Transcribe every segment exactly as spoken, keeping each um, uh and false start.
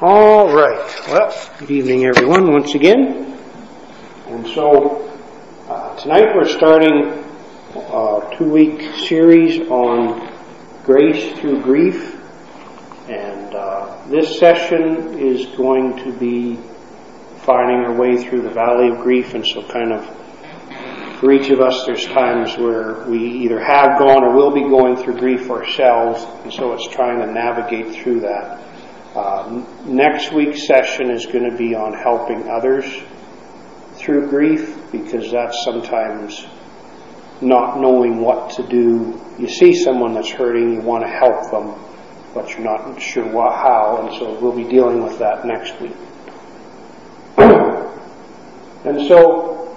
All right. Well, good evening, everyone, once again. And so uh, tonight we're starting a two-week series on grace through grief. And uh, this session is going to be finding our way through the valley of grief. And so kind of for each of us, there's times where we either have gone or will be going through grief ourselves. And so it's trying to navigate through that. Uh, next week's session is going to be on helping others through grief, because that's sometimes not knowing what to do. You see someone that's hurting, you want to help them, but you're not sure what, how, and so we'll be dealing with that next week. And so,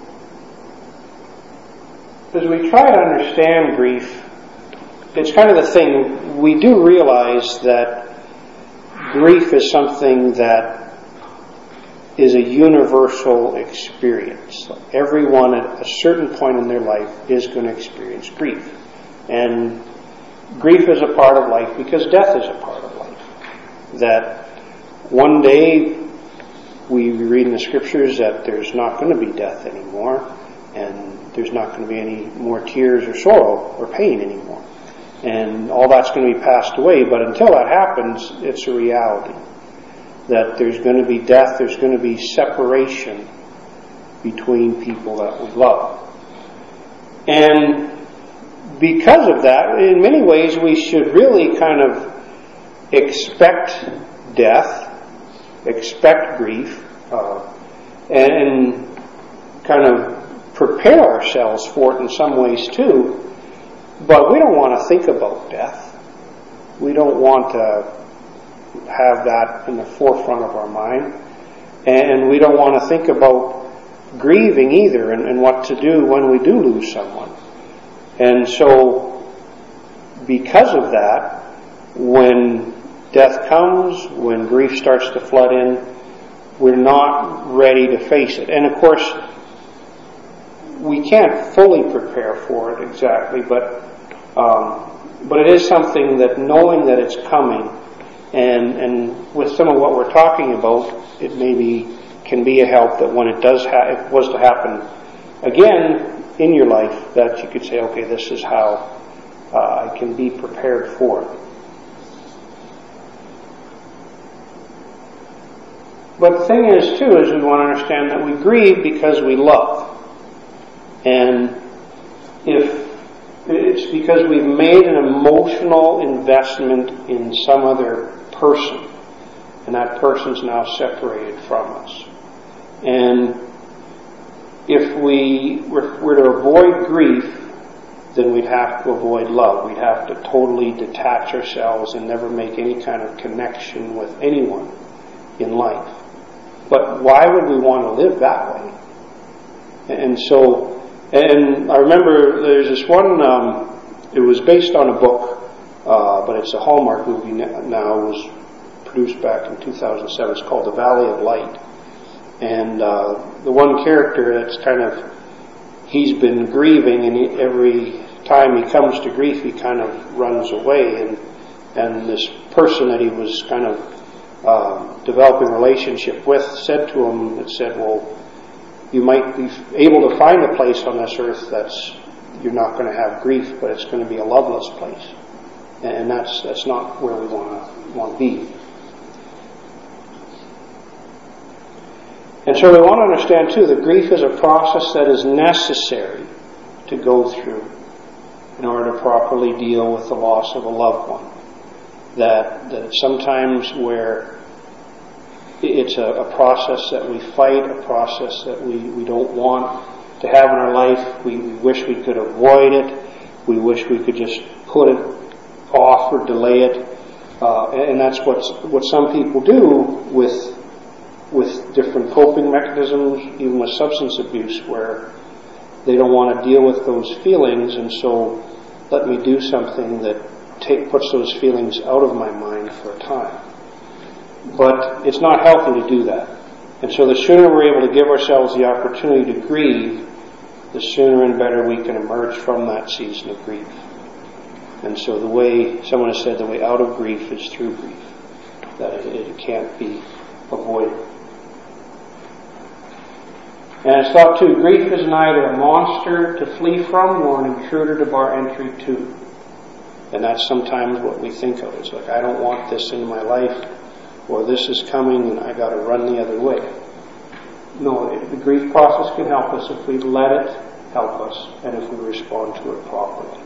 as we try to understand grief, it's kind of the thing, we do realize that grief is something that is a universal experience. Everyone at a certain point in their life is going to experience grief. And grief is a part of life because death is a part of life. That one day we read in the scriptures that there's not going to be death anymore, and there's not going to be any more tears or sorrow or pain anymore. And all that's going to be passed away, but until that happens, it's a reality. That there's going to be death, there's going to be separation between people that we love. And because of that, in many ways, we should really kind of expect death, expect grief, uh, and kind of prepare ourselves for it in some ways too. But we don't want to think about death. We don't want to have that in the forefront of our mind. And we don't want to think about grieving either, and, and what to do when we do lose someone. And so, because of that, when death comes, when grief starts to flood in, we're not ready to face it. And of course, we can't fully prepare for it exactly, but um, but it is something that knowing that it's coming, and and with some of what we're talking about, it maybe can be a help that when it does ha- if it was to happen again in your life, that you could say, okay, this is how uh, I can be prepared for it. But the thing is, too, is we want to understand that we grieve because we love. And if it's because we've made an emotional investment in some other person, and that person's now separated from us. And if we were, were to avoid grief, then we'd have to avoid love. We'd have to totally detach ourselves and never make any kind of connection with anyone in life. But why would we want to live that way? And so, and I remember there's this one, um, it was based on a book, uh, but it's a Hallmark movie now. It was produced back in two thousand seven. It's called The Valley of Light. And uh, the one character that's kind of, he's been grieving, and he, every time he comes to grief, he kind of runs away. And, and this person that he was kind of uh, developing a relationship with said to him, it said, well, you might be able to find a place on this earth that's, you're not going to have grief, but it's going to be a loveless place. And that's that's not where we want to want to be. And so we want to understand, too, that grief is a process that is necessary to go through in order to properly deal with the loss of a loved one. That, that sometimes where it's a, a process that we fight, a process that we, we don't want to have in our life. We, we wish we could avoid it. We wish we could just put it off or delay it. Uh, and that's what's, what some people do with with different coping mechanisms, even with substance abuse, where they don't want to deal with those feelings, and so let me do something that take, puts those feelings out of my mind for a time. But it's not healthy to do that. And so the sooner we're able to give ourselves the opportunity to grieve, the sooner and better we can emerge from that season of grief. And so the way, someone has said, the way out of grief is through grief. that it, it can't be avoided. And it's thought too, grief is neither a monster to flee from nor an intruder to bar entry to. And that's sometimes what we think of. It's like, I don't want this in my life, or this is coming and I got to run the other way. No, the grief process can help us if we let it help us and if we respond to it properly.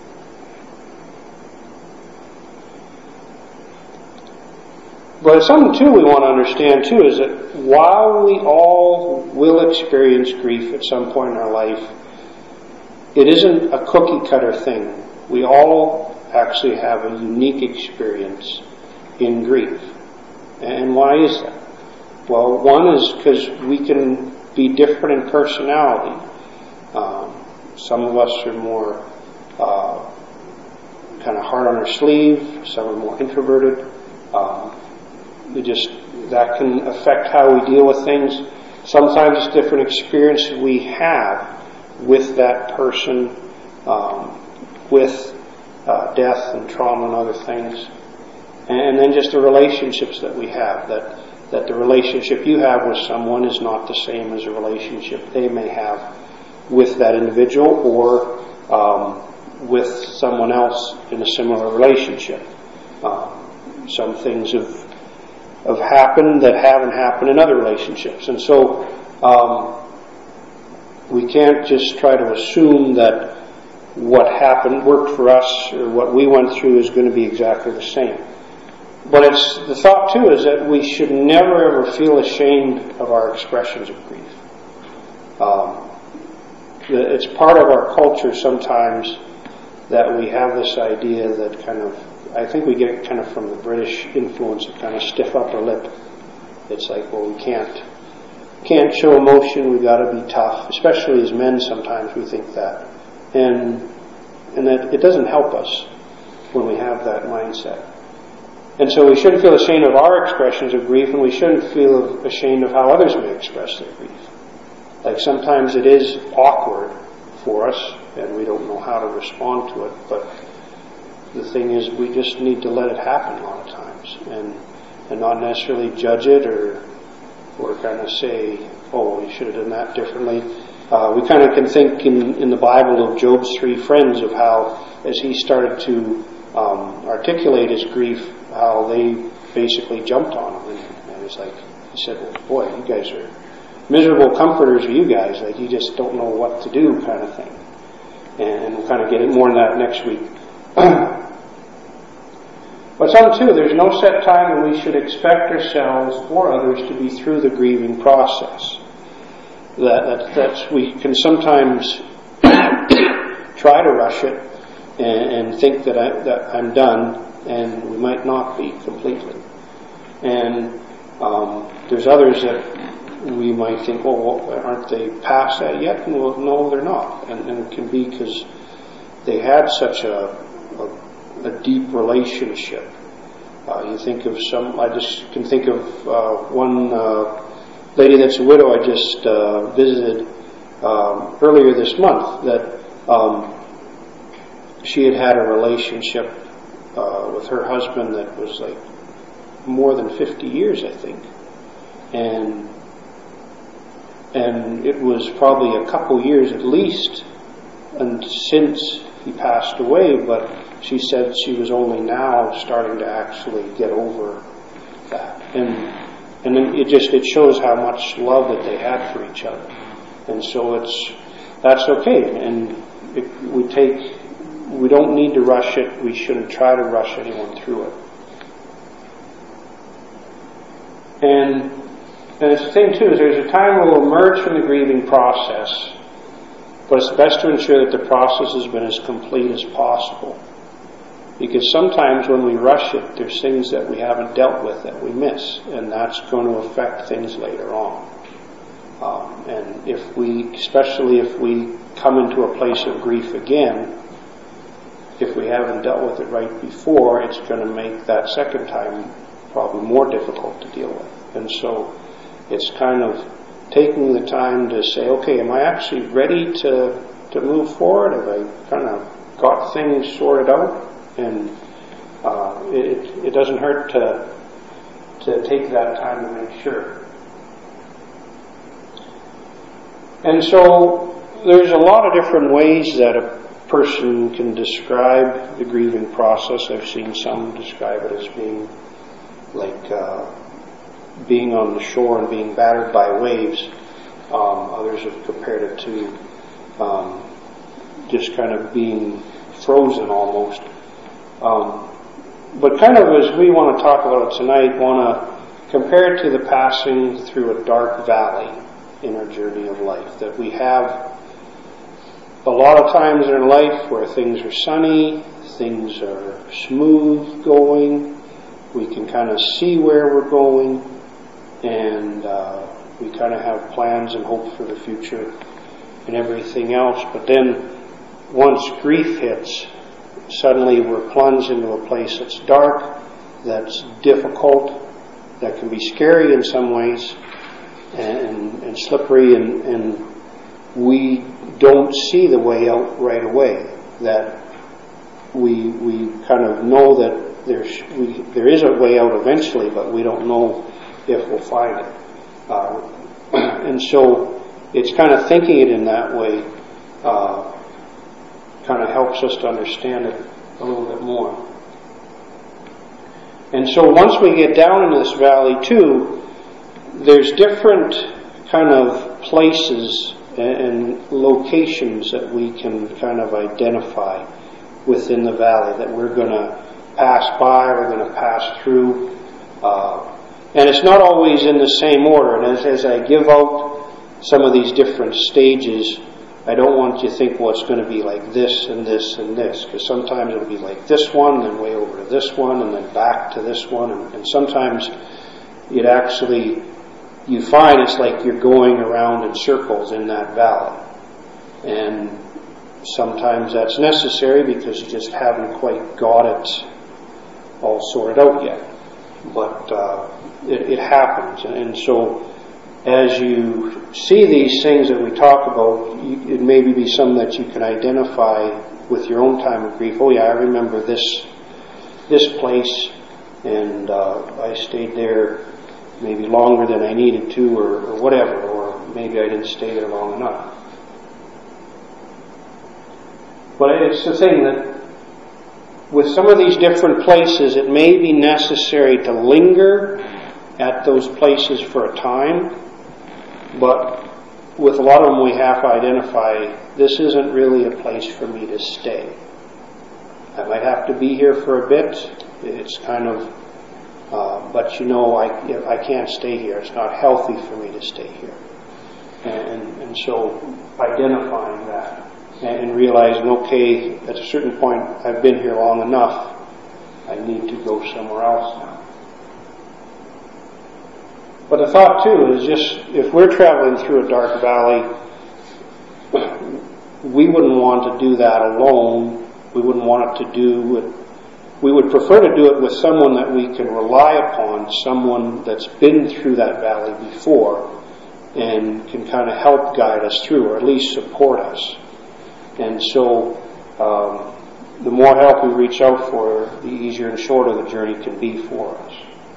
But something too we want to understand too is that while we all will experience grief at some point in our life, it isn't a cookie cutter thing. We all actually have a unique experience in grief. And why is that? Well, one is because we can be different in personality. Um, some of us are more uh, kind of hard on our sleeve. Some are more introverted. Um, we just that can affect how we deal with things. Sometimes it's different experiences we have with that person, um, with uh, death and trauma and other things. And then just the relationships that we have, that, that the relationship you have with someone is not the same as a relationship they may have with that individual or um, with someone else in a similar relationship. Um, some things have, have happened that haven't happened in other relationships. And so um, we can't just try to assume that what happened, worked for us, or what we went through is going to be exactly the same. But it's the thought too is that we should never ever feel ashamed of our expressions of grief. Um, it's part of our culture sometimes that we have this idea that kind of, I think we get it kind of from the British influence of kind of stiff upper lip. It's like, well, we can't can't show emotion. We got to be tough, especially as men. Sometimes we think that, and and that it doesn't help us when we have that mindset. And so we shouldn't feel ashamed of our expressions of grief, and we shouldn't feel ashamed of how others may express their grief. Like sometimes it is awkward for us, and we don't know how to respond to it, but the thing is we just need to let it happen a lot of times, and and not necessarily judge it or or kind of say, oh, you should have done that differently. Uh, we kind of can think in, in the Bible of Job's three friends of how, as he started to um, articulate his grief, how they basically jumped on him. And, and it's like, he said, well, boy, you guys are miserable comforters, are you guys? Like, you just don't know what to do kind of thing. And we'll kind of get more on that next week. But something too, there's no set time when we should expect ourselves or others to be through the grieving process. That, that that's we can sometimes try to rush it and, and think that, I, that I'm done, and we might not be completely. And um, there's others that we might think, well, aren't they past that yet? And well, no, they're not. And, and it can be because they had such a, a a deep relationship. Uh, you think of some, I just can think of uh, one uh, lady that's a widow I just uh, visited um, earlier this month, that um, she had had a relationship uh, with her husband that was like more than fifty years, I think. And and it was probably a couple years at least and since he passed away, but she said she was only now starting to actually get over that. And and then it just, it shows how much love that they had for each other. And so it's, that's okay. And it, we take, we don't need to rush it. We shouldn't try to rush anyone through it. And, and it's the thing too, is there's a time where we'll emerge from the grieving process, but it's best to ensure that the process has been as complete as possible. Because sometimes when we rush it, there's things that we haven't dealt with that we miss, and that's going to affect things later on. Um, and if we, especially if we come into a place of grief again, if we haven't dealt with it right before, it's going to make that second time probably more difficult to deal with. And so it's kind of taking the time to say, okay, am I actually ready to, to move forward? Have I kind of got things sorted out? And uh, it, it doesn't hurt to to take that time to make sure. And so there's a lot of different ways that a person can describe the grieving process. I've seen some describe it as being like uh, being on the shore and being battered by waves. Um, others have compared it to um, just kind of being frozen almost. Um, but kind of as we want to talk about it tonight, want to compare it to the passing through a dark valley in our journey of life. That we have a lot of times in our life where things are sunny, things are smooth going, we can kind of see where we're going, and uh, we kind of have plans and hope for the future and everything else. But then once grief hits, suddenly we're plunged into a place that's dark, that's difficult, that can be scary in some ways, and, and slippery, and, and we don't see the way out right away. That we we kind of know that there's we, there is a way out eventually, but we don't know if we'll find it. Uh, and so it's kind of thinking it in that way uh, kind of helps us to understand it a little bit more. And so once we get down into this valley too, there's different kind of places and locations that we can kind of identify within the valley that we're going to pass by, we're going to pass through. Uh, and it's not always in the same order. And as, as I give out some of these different stages, I don't want you to think, well, it's going to be like this and this and this, because sometimes it'll be like this one, then way over to this one, and then back to this one. And, and sometimes it actually, you find it's like you're going around in circles in that valley. And sometimes that's necessary because you just haven't quite got it all sorted out yet. But uh, it, it happens. And so as you see these things that we talk about, you, it may be some that you can identify with your own time of grief. Oh yeah, I remember this this place, and uh, I stayed there maybe longer than I needed to, or, or whatever, or maybe I didn't stay there long enough. But it's the thing that with some of these different places, it may be necessary to linger at those places for a time, but with a lot of them we have to identify, this isn't really a place for me to stay. I might have to be here for a bit. It's kind of Uh, but you know, I, I can't stay here. It's not healthy for me to stay here. And, and so identifying that and realizing, okay, at a certain point, I've been here long enough. I need to go somewhere else now. But the thought, too, is just, if we're traveling through a dark valley, we wouldn't want to do that alone. We wouldn't want it to do it. We would prefer to do it with someone that we can rely upon, someone that's been through that valley before and can kind of help guide us through, or at least support us. And so um, the more help we reach out for, the easier and shorter the journey can be for us.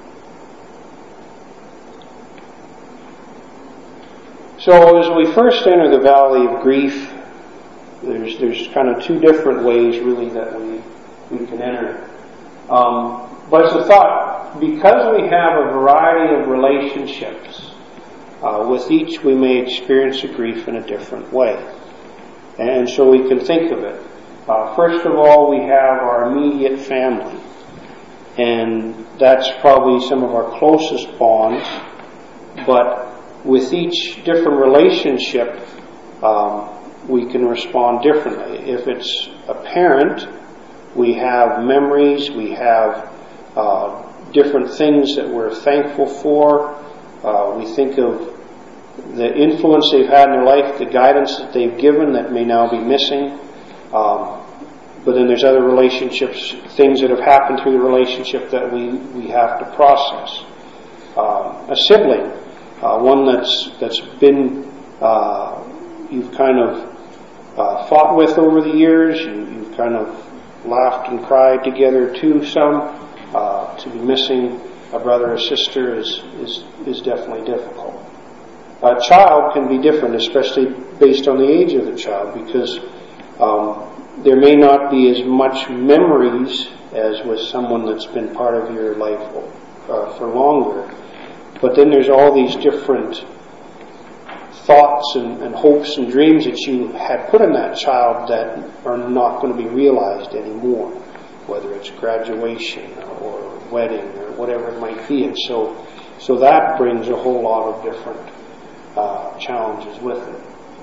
So as we first enter the valley of grief, there's there's kind of two different ways really that we, we can enter. Um, but it's a thought, because we have a variety of relationships, uh, with each we may experience a grief in a different way. And so we can think of it. Uh, first of all, we have our immediate family. And that's probably some of our closest bonds. But with each different relationship, um, we can respond differently. If it's a parent, we have memories, we have uh, different things that we're thankful for. Uh, we think of the influence they've had in their life, the guidance that they've given that may now be missing. Um, but then there's other relationships, things that have happened through the relationship that we, we have to process. Uh, a sibling, uh, one that's that's been uh, you've kind of uh, fought with over the years, you, you've kind of laughed and cried together too some, uh, to be missing a brother or sister is, is, is definitely difficult. A child can be different, especially based on the age of the child, because um, there may not be as much memories as with someone that's been part of your life uh, for longer. But then there's all these different thoughts and, and hopes and dreams that you had put in that child that are not going to be realized anymore, whether it's graduation or wedding or whatever it might be. And so, so that brings a whole lot of different uh, challenges with it.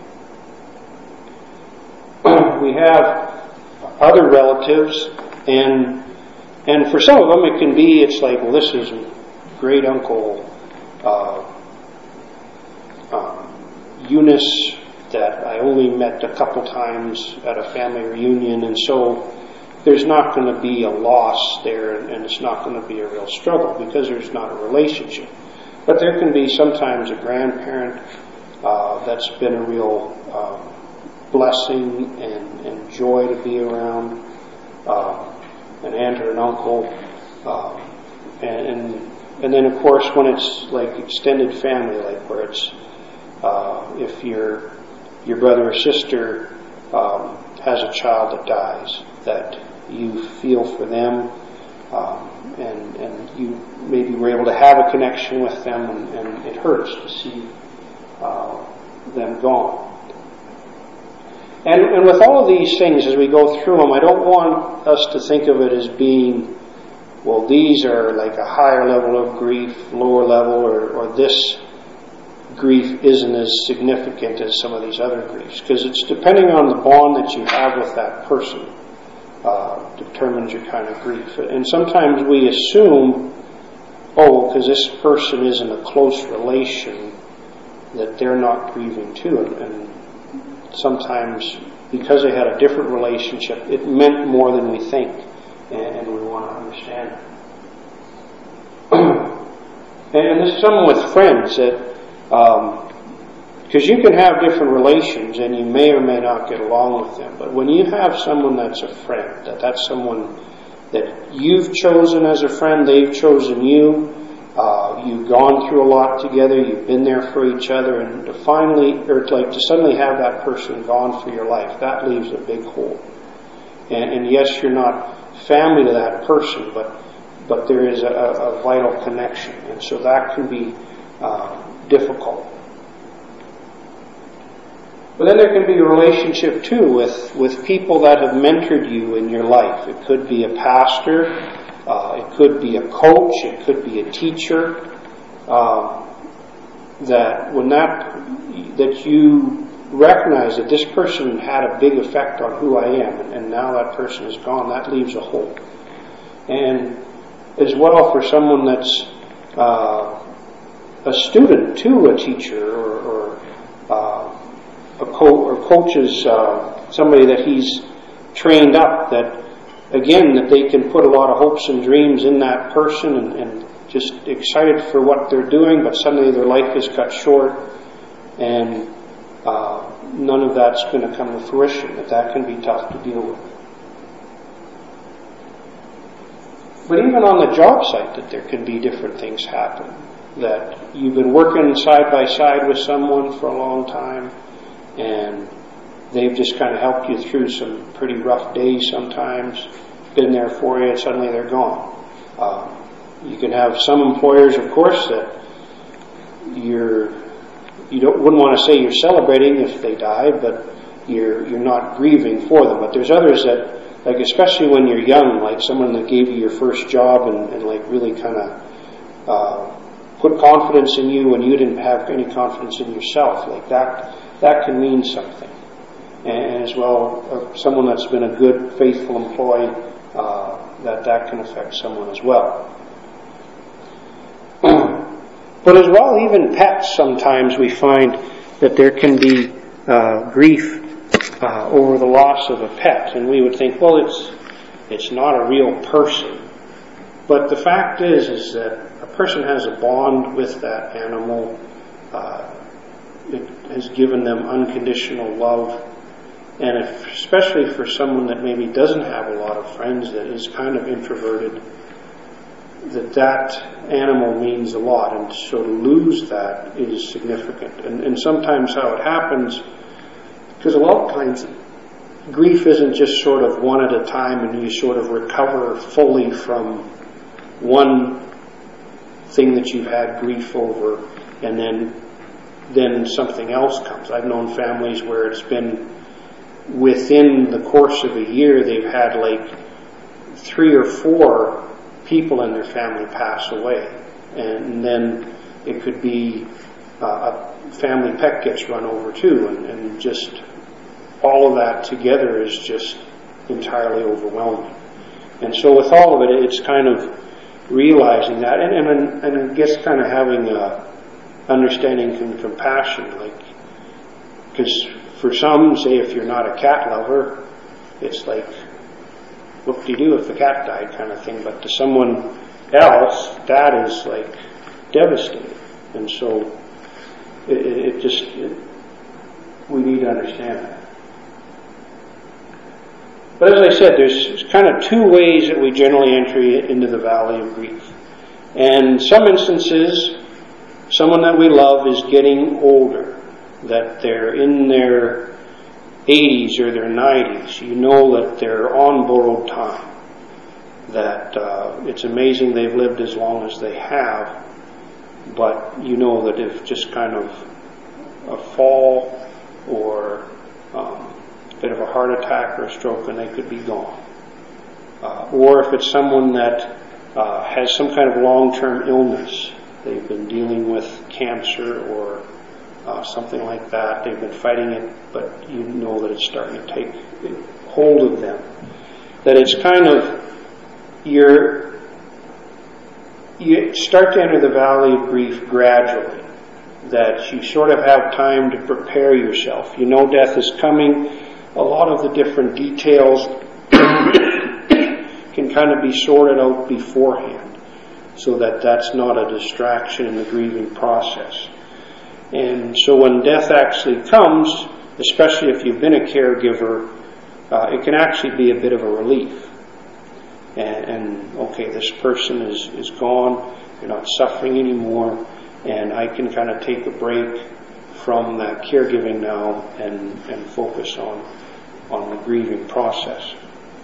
We have other relatives, and and for some of them it can be, it's like, well, this is great uncle uh, um, Eunice that I only met a couple times at a family reunion, and so there's not going to be a loss there, and, and it's not going to be a real struggle because there's not a relationship. But there can be sometimes a grandparent uh, that's been a real uh, blessing and, and joy to be around, uh, an aunt or an uncle, uh, and, and and then of course when it's like extended family, like where it's uh, if your your brother or sister um, has a child that dies, that you feel for them, um, and and you maybe were able to have a connection with them, and, and it hurts to see uh, them gone. And, and with all of these things, as we go through them, I don't want us to think of it as being, well, these are like a higher level of grief, lower level, or, or this grief isn't as significant as some of these other griefs. Because it's depending on the bond that you have with that person, uh, determines your kind of grief. And sometimes we assume, oh, because this person is in a close relation, that they're not grieving too. And, and sometimes, because they had a different relationship, it meant more than we think, and, and we want to understand it. And this is something with friends that, because um, you can have different relations and you may or may not get along with them, but when you have someone that's a friend, that that's someone that you've chosen as a friend, they've chosen you, Uh, you've gone through a lot together, you've been there for each other, and to finally, or to like to suddenly have that person gone for your life, that leaves a big hole. And, and yes, you're not family to that person, but but there is a, a vital connection, and so that can be uh, difficult. But then there can be a relationship too with with people that have mentored you in your life. It could be a pastor. Uh, it could be a coach, it could be a teacher, uh, that when that, that you recognize that this person had a big effect on who I am, and, and now that person is gone, that leaves a hole. And as well for someone that's uh, a student to a teacher, or, or uh, a co- or coaches, uh, somebody that he's trained up, that again, that they can put a lot of hopes and dreams in that person, and, and just excited for what they're doing, but suddenly their life is cut short, and uh, none of that's going to come to fruition. That that can be tough to deal with. But even on the job site, that there can be different things happen. That you've been working side by side with someone for a long time, and they've just kind of helped you through some pretty rough days sometimes, been there for you, and suddenly they're gone. Um, you can have some employers, of course, that you're, you don't, wouldn't want to say you're celebrating if they die, but you're, you're not grieving for them. But there's others that, like especially when you're young, like someone that gave you your first job and, and like really kind of uh, put confidence in you when you didn't have any confidence in yourself, like that, that can mean something. And as well, uh, someone that's been a good, faithful employee, uh, that that can affect someone as well. But as well, even pets, sometimes we find that there can be uh, grief uh, over the loss of a pet, and we would think, well, it's it's not a real person. But the fact is, is that a person has a bond with that animal. Uh, it has given them unconditional love. And if, especially for someone that maybe doesn't have a lot of friends, that is kind of introverted, that that animal means a lot, and so to lose that is significant. And, and sometimes how it happens, because a lot of times grief isn't just sort of one at a time and you sort of recover fully from one thing that you've had grief over and then then something else comes. I've known families where it's been within the course of a year they've had like three or four people in their family pass away, and then it could be uh, a family pet gets run over too, and, and just all of that together is just entirely overwhelming. And so with all of it, it's kind of realizing that, and, and, and I guess kind of having a understanding and compassion, like, because for some, say if you're not a cat lover, it's like, what do you do if the cat died kind of thing, but to someone else, that is like devastating. And so it, it just, it, we need to understand that. But as I said, there's kind of two ways that we generally enter into the valley of grief. And in some instances, someone that we love is getting older, that they're in their eighties or their nineties. You know that they're on borrowed time, that uh, it's amazing they've lived as long as they have, but you know that if just kind of a fall or um, a bit of a heart attack or a stroke, and they could be gone. Uh, or if it's someone that uh, has some kind of long-term illness, they've been dealing with cancer or uh, something like that, they've been fighting it, but you know that it's starting to take hold of them. That it's kind of, you're, you start to enter the valley of grief gradually, that you sort of have time to prepare yourself. You know death is coming. A lot of the different details can kind of be sorted out beforehand, so that that's not a distraction in the grieving process. And so when death actually comes, especially if you've been a caregiver, uh, it can actually be a bit of a relief. And, and okay, this person is, is gone, you're not suffering anymore, and I can kind of take a break from that caregiving now and, and focus on, on the grieving process.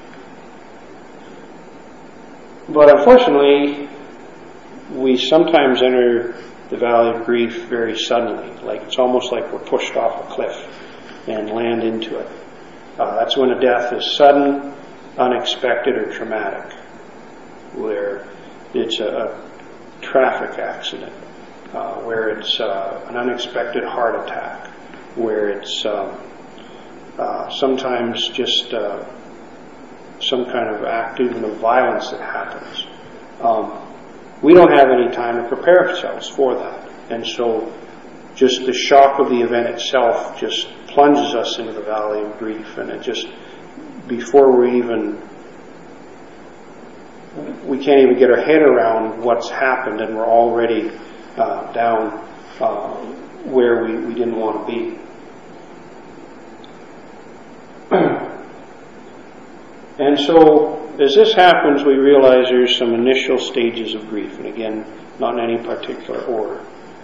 But unfortunately, we sometimes enter the valley of grief very suddenly, like it's almost like we're pushed off a cliff and land into it. Uh, that's when a death is sudden, unexpected, or traumatic, where it's a, a traffic accident, uh, where it's uh, an unexpected heart attack, where it's um, uh, sometimes just uh, some kind of act even of violence that happens. Um, we don't have any time to prepare ourselves for that. And so just the shock of the event itself just plunges us into the valley of grief, and it just, before we even, we can't even get our head around what's happened, and we're already uh, down uh, where we, we didn't want to be. And so as this happens, we realize there's some initial stages of grief, and again, not in any particular order.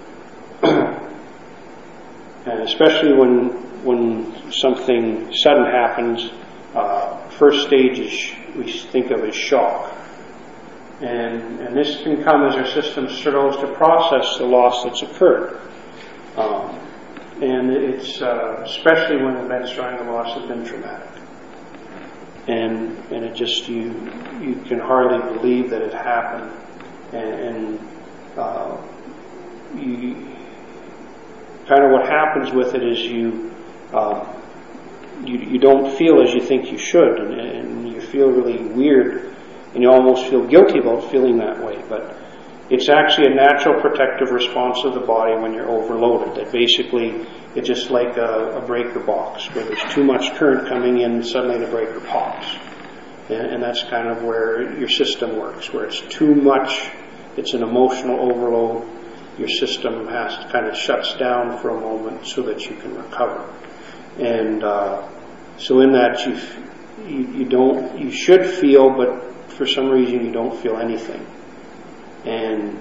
And especially when when something sudden happens, uh, first stage is, we think of as shock. And, and this can come as our system struggles to process the loss that's occurred. Um, and it's uh, especially when events surrounding the loss have been traumatic. And and it just, you you can hardly believe that it happened, and, and uh, you kind of, what happens with it is you uh, you you don't feel as you think you should, and, and you feel really weird, and you almost feel guilty about feeling that way. But it's actually a natural protective response of the body when you're overloaded. That basically, it's just like a, a breaker box where there's too much current coming in, suddenly the breaker pops. And, and that's kind of where your system works, where it's too much, it's an emotional overload. Your system has to kind of shuts down for a moment so that you can recover. And uh, so in that, you, you you don't, you should feel, but for some reason you don't feel anything. and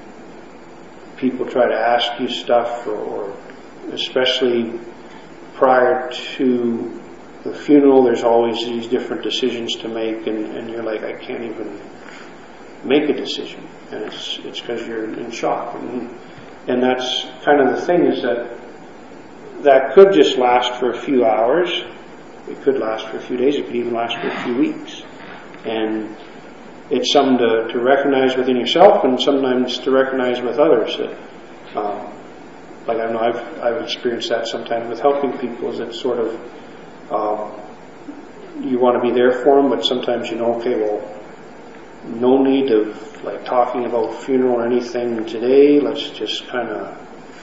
people try to ask you stuff, or, or especially prior to the funeral, there's always these different decisions to make, and, and you're like, I can't even make a decision, and it's it's because you're in shock, and, and that's kind of the thing, is that that could just last for a few hours, it could last for a few days, it could even last for a few weeks, and it's something to, to recognize within yourself, and sometimes to recognize with others. That, um, like I know I've I've experienced that sometimes with helping people. Is it's sort of um, you want to be there for them, but sometimes you know, okay, well, no need of like talking about funeral or anything today. Let's just kind of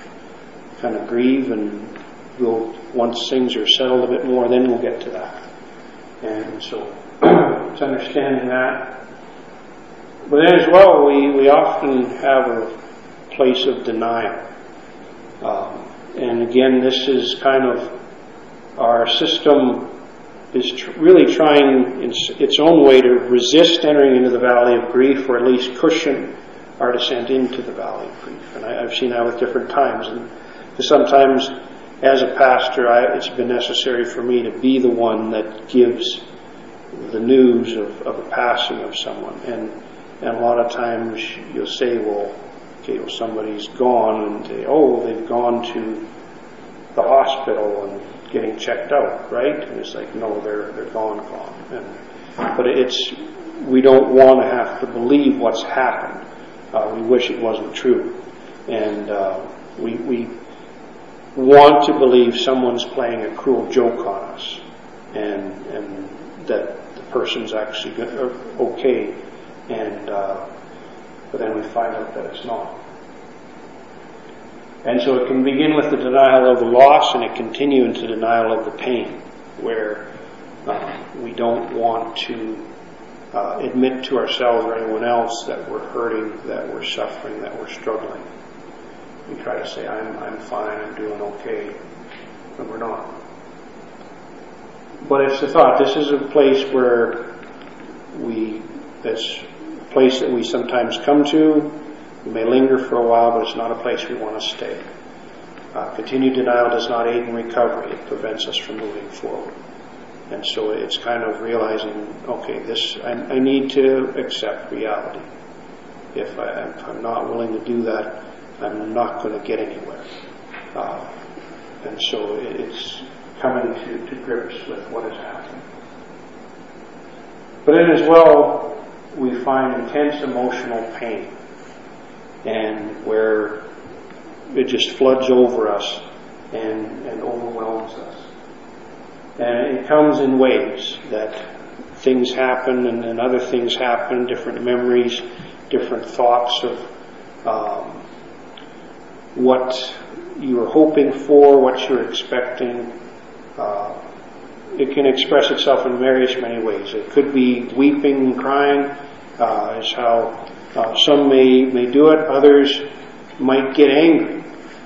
kind of grieve, and we'll once things are settled a bit more, then we'll get to that. And so it's understanding that. But then as well, we, we often have a place of denial. Um, and again, this is kind of, our system is tr- really trying in its own way to resist entering into the valley of grief, or at least cushion our descent into the valley of grief. And I, I've seen that with different times. And sometimes, as a pastor, I, it's been necessary for me to be the one that gives the news of, of a passing of someone. And And a lot of times you'll say, well, okay, well, somebody's gone, and they, oh, they've gone to the hospital and getting checked out, right? And it's like, no, they're they're gone, gone. And, but it's, we don't want to have to believe what's happened. Uh, we wish it wasn't true. And uh, we we want to believe someone's playing a cruel joke on us, and and that the person's actually good, okay. And uh, but then we find out that it's not. And so it can begin with the denial of the loss, and it continue into denial of the pain, where uh, we don't want to uh, admit to ourselves or anyone else that we're hurting, that we're suffering, that we're struggling. We try to say, I'm I'm fine, I'm doing okay, but we're not. But it's the thought, this is a place where we, that's a place that we sometimes come to. We may linger for a while, but it's not a place we want to stay. Uh, continued denial does not aid in recovery. It prevents us from moving forward. And so it's kind of realizing, okay, this I, I need to accept reality. If, I, if I'm not willing to do that, I'm not going to get anywhere. Uh, and so it's coming to, to grips with what has happened. But then as well, we find intense emotional pain, and where it just floods over us and, and overwhelms us. And it comes in waves that things happen, and, and other things happen, different memories, different thoughts of um, what you were hoping for, what you're expecting. Uh, it can express itself in various many ways. It could be weeping and crying, uh, is how uh, some may, may do it. Others might get angry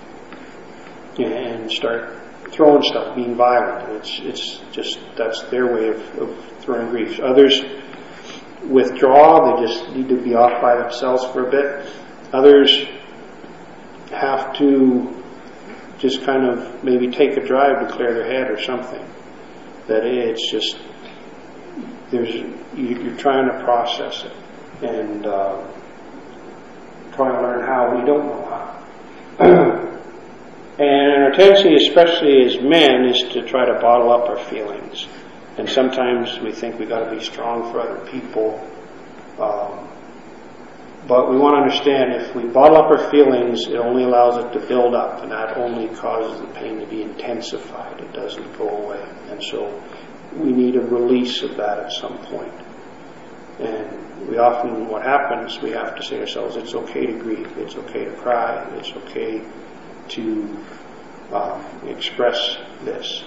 and start throwing stuff, being violent. It's it's just, that's their way of, of throwing grief. Others withdraw, they just need to be off by themselves for a bit. Others have to just kind of maybe take a drive to clear their head or something. That it's just, there's, you're trying to process it and uh, trying to learn how. We don't know how. And our tendency, especially as men, is to try to bottle up our feelings. And sometimes we think we've got to be strong for other people. Um, but we want to understand, if we bottle up our feelings, it only allows it to build up, and that only causes the pain to be intensified. It doesn't go away. And so we need a release of that at some point. And we often, what happens, we have to say to ourselves, it's okay to grieve, it's okay to cry, it's okay to um, express this.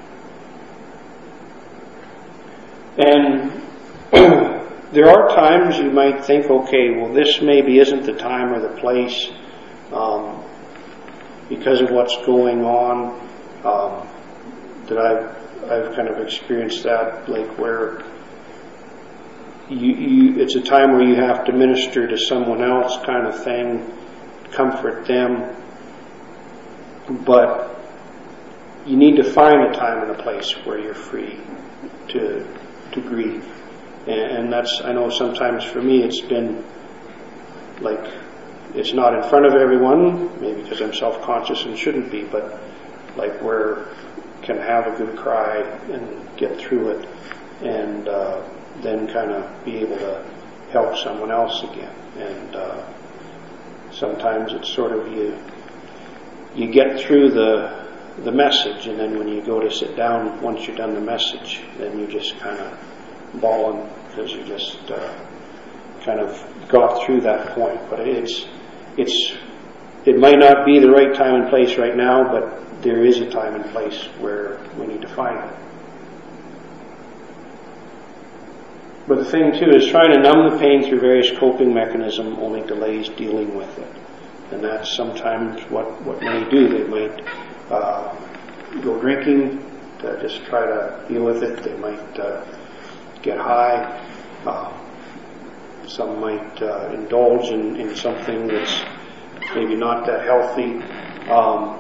And there are times you might think, okay, well, this maybe isn't the time or the place um, because of what's going on. Um, that I've, I've kind of experienced that, like where you, you, it's a time where you have to minister to someone else, kind of thing, comfort them. But you need to find a time and a place where you're free to to grieve. And, and that's, I know sometimes for me it's been like, it's not in front of everyone, maybe because I'm self-conscious and shouldn't be, but like where can have a good cry and get through it, and uh, then kind of be able to help someone else again. And uh, sometimes it's sort of you you get through the the message, and then when you go to sit down, once you've done the message, then you just kind of bawling because you just uh, kind of got through that point. But it's it's it might not be the right time and place right now, but there is a time and place where we need to find it. But the thing too is trying to numb the pain through various coping mechanism only delays dealing with it. And that's sometimes what, what many do. They might uh, go drinking to just try to deal with it. They might uh, get high. Uh, some might uh, indulge in, in something that's maybe not that healthy. Um,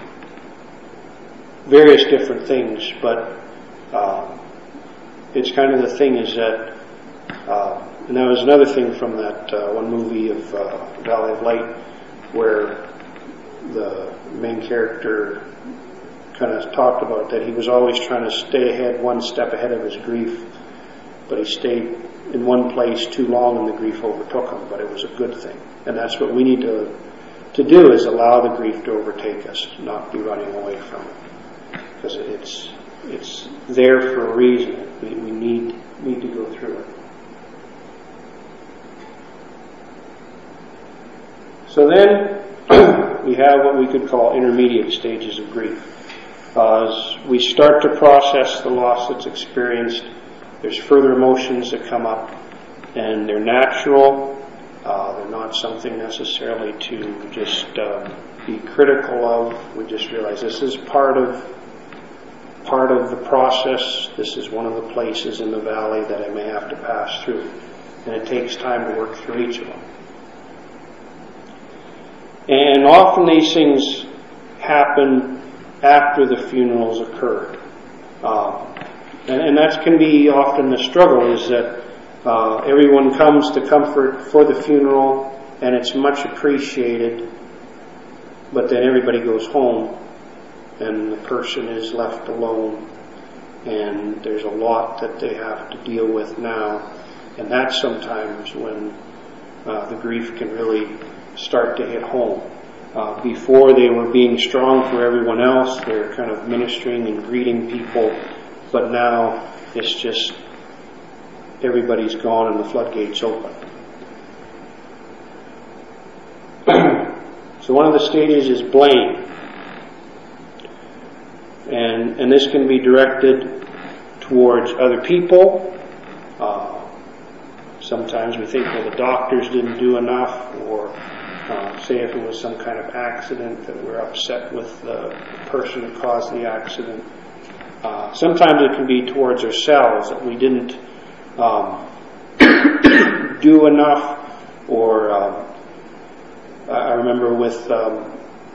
various different things, but uh, it's kind of the thing is that, uh, and that was another thing from that uh, one movie of uh, Valley of Light, where the main character kind of talked about that he was always trying to stay ahead, one step ahead of his grief, but he stayed in one place too long and the grief overtook him, but it was a good thing. And that's what we need to to do, is allow the grief to overtake us, not be running away from it. Because it's it's there for a reason. We, we need need to go through it. So then we have what we could call intermediate stages of grief. Uh, as we start to process the loss that's experienced, there's further emotions that come up, and they're natural. Uh, they're not something necessarily to just um, be critical of. We just realize this is part of part of the process. This is one of the places in the valley that I may have to pass through, and it takes time to work through each of them. And often these things happen after the funerals occurred. Um, and, and that can be often the struggle, is that uh, everyone comes to comfort for the funeral, and it's much appreciated, but then everybody goes home, and the person is left alone, and there's a lot that they have to deal with now. And that's sometimes when uh, the grief can really start to hit home. Uh, before they were being strong for everyone else, they were kind of ministering and greeting people, but now it's just everybody's gone and the floodgates open. So one of the stages is blame. And, and this can be directed towards other people. Uh, sometimes we think, well, the doctors didn't do enough, or uh, say if it was some kind of accident that we're upset with the person who caused the accident. Uh, sometimes it can be towards ourselves, that we didn't um, do enough, or um, I remember with um,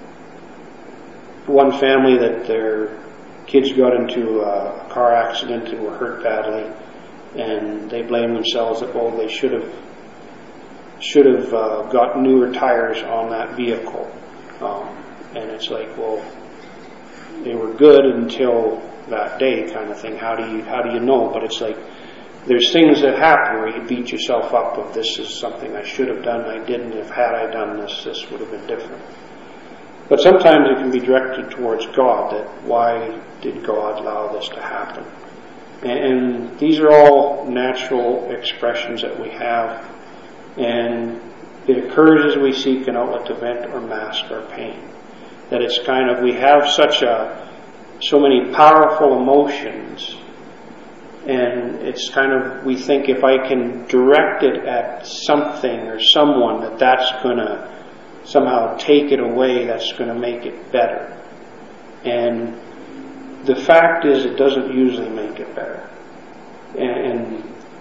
one family that their kids got into a car accident and were hurt badly, and they blamed themselves that, well, they should have should have uh, got newer tires on that vehicle. Um, and it's like, well, they were good until that day, kind of thing. How do you how do you know? But it's like, there's things that happen where you beat yourself up of, this is something I should have done, I didn't. If had I done this, this would have been different. But sometimes it can be directed towards God, that why did God allow this to happen? And these are all natural expressions that we have, and it occurs as we seek an outlet to vent or mask our pain. That it's kind of, we have such a, so many powerful emotions, and it's kind of, we think if I can direct it at something or someone, that that's going to somehow take it away, that's going to make it better. And the fact is, it doesn't usually make it better. And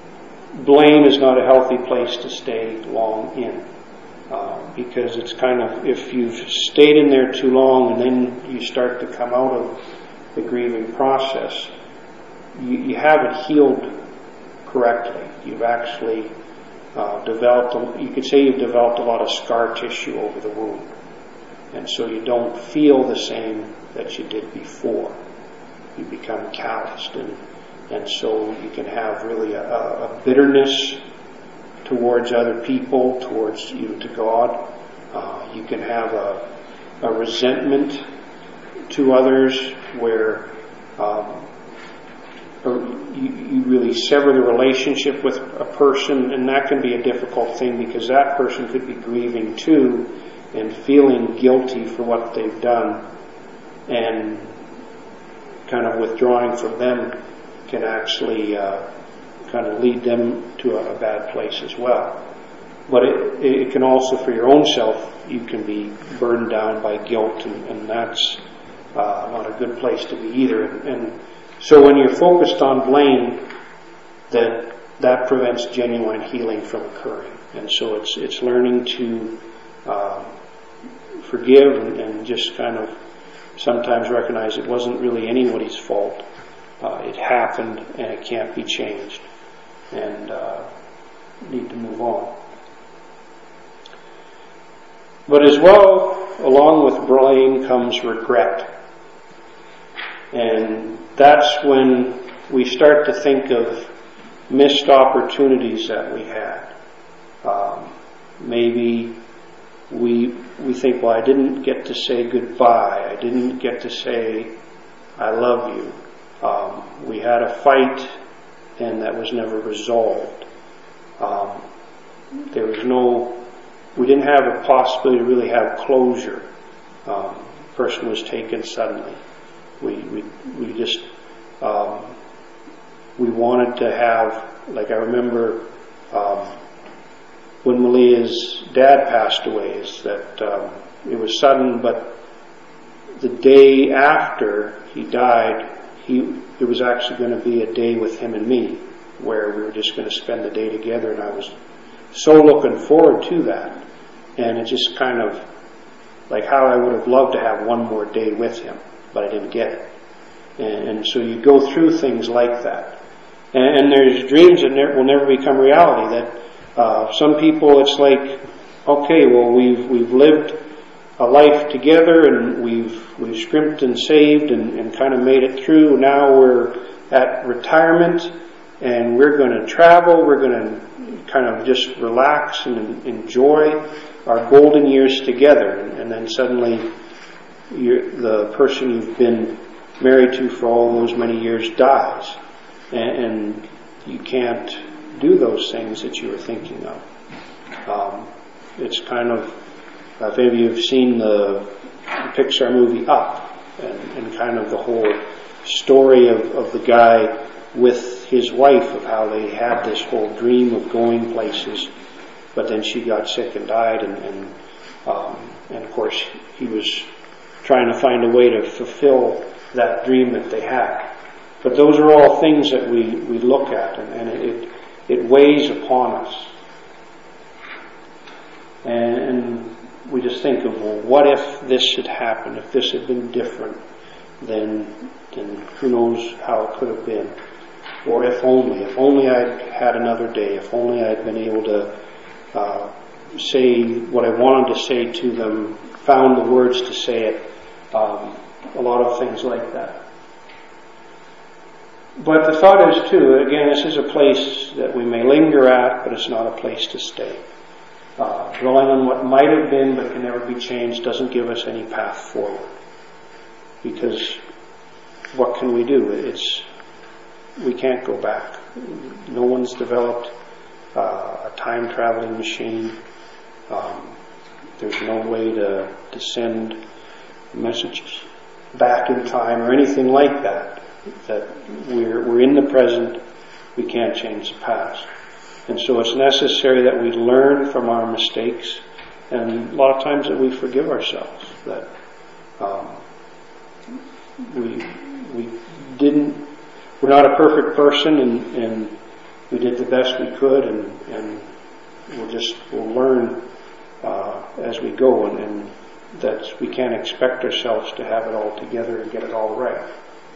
blame is not a healthy place to stay long in. Uh, because it's kind of, if you've stayed in there too long and then you start to come out of the grieving process, you, you haven't healed correctly. You've actually uh, developed, a, you could say you've developed a lot of scar tissue over the wound. And so you don't feel the same that you did before. You become calloused, and, and so you can have really a, a bitterness towards other people, towards even to God. Uh, you can have a, a resentment to others where um, or you, you really sever the relationship with a person, and that can be a difficult thing because that person could be grieving too and feeling guilty for what they've done, and kind of withdrawing from them can actually uh, kind of lead them to a, a bad place as well. But it, it can also, for your own self, you can be burdened down by guilt, and, and that's uh, not a good place to be either. And, and so when you're focused on blame, that that prevents genuine healing from occurring. And so it's it's learning to uh, forgive and, and just kind of sometimes recognize it wasn't really anybody's fault. Uh, it happened and it can't be changed, and uh, need to move on. But as well, along with blame comes regret. And that's when we start to think of missed opportunities that we had. Um, maybe we we think, well, I didn't get to say goodbye. I didn't get to say I love you. Um, we had a fight and that was never resolved. Um, there was no, we didn't have a possibility to really have closure. Um, person was taken suddenly. We we we just um, we wanted to have, like I remember um, when Malia's dad passed away, is that um, it was sudden, but the day after he died, he there was actually going to be a day with him and me where we were just going to spend the day together, and I was so looking forward to that. And it just kind of like how I would have loved to have one more day with him, but I didn't get it. And, and so you go through things like that. And, and there's dreams that ne- will never become reality. That uh, some people, it's like, okay, well, we've we've lived a life together, and we've we've scrimped and saved and, and kind of made it through. Now we're at retirement, and we're going to travel. We're going to kind of just relax and enjoy our golden years together. And, and then suddenly, you're, the person you've been married to for all those many years dies, and, and you can't do those things that you were thinking of. Um, it's kind of, uh, if any of you have seen the, the Pixar movie Up, and, and kind of the whole story of, of the guy with his wife, of how they had this whole dream of going places, but then she got sick and died, and and, um, and of course he was trying to find a way to fulfill that dream that they had. But those are all things that we, we look at, and, and it it weighs upon us. And, and we just think of, well, what if this had happened? If this had been different, then then who knows how it could have been. Or if only, if only I'd had another day, if only I'd been able to uh, say what I wanted to say to them, found the words to say it, um, a lot of things like that. But the thought is too, again, this is a place that we may linger at, but it's not a place to stay. Uh, dwelling on what might have been but can never be changed doesn't give us any path forward. Because what can we do? It's we can't go back. No one's developed uh, a time traveling machine. Um, there's no way to, to send messages back in time or anything like that. That we're we're in the present. We can't change the past. And so it's necessary that we learn from our mistakes, and a lot of times that we forgive ourselves. That um, we we didn't. We're not a perfect person, and, and we did the best we could, and, and we'll just we'll learn uh, as we go, and, and that we can't expect ourselves to have it all together and get it all right.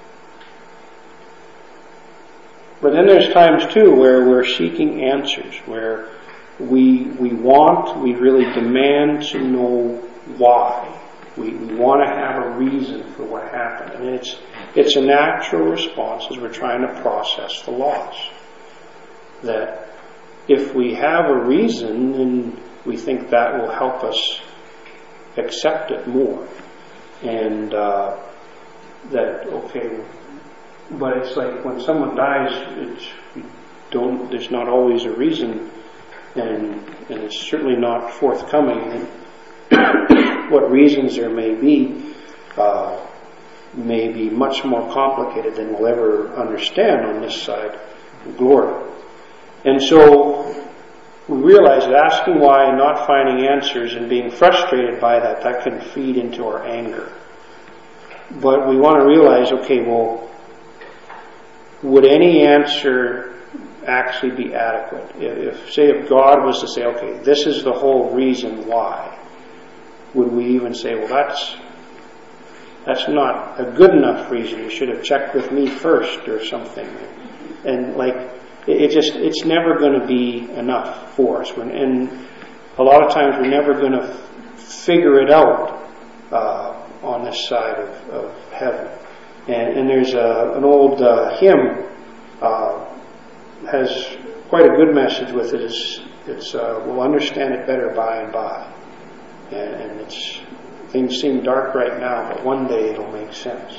But then there's times too where we're seeking answers, where we we want, we really demand to know why. We, we want to have a reason for what happened. And it's it's a natural response as we're trying to process the loss. That if we have a reason, then we think that will help us accept it more. And uh, that, okay, but it's like when someone dies, it's, we don't, there's not always a reason, and, and it's certainly not forthcoming. And what reasons there may be uh, may be much more complicated than we'll ever understand on this side of glory. And so we realize that asking why and not finding answers and being frustrated by that, that can feed into our anger. But we want to realize, okay, well, would any answer actually be adequate? If, say, if God was to say, okay, this is the whole reason why, would we even say, well, that's that's not a good enough reason. You should have checked with me first or something. And like, it just, it's never going to be enough for us. And a lot of times we're never going to figure it out uh, on this side of, of heaven. And, and there's a, an old uh, hymn uh, has quite a good message with it. It's, it's uh, we'll understand it better by and by. And, and it's, things seem dark right now, but one day it'll make sense.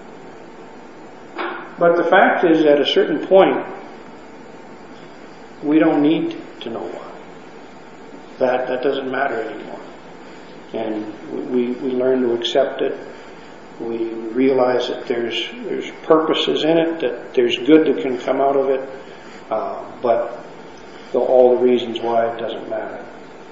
But the fact is, at a certain point, we don't need to know why. That that doesn't matter anymore. And we, we learn to accept it. We realize that there's there's purposes in it, that there's good that can come out of it, uh, but the, all the reasons why it doesn't matter.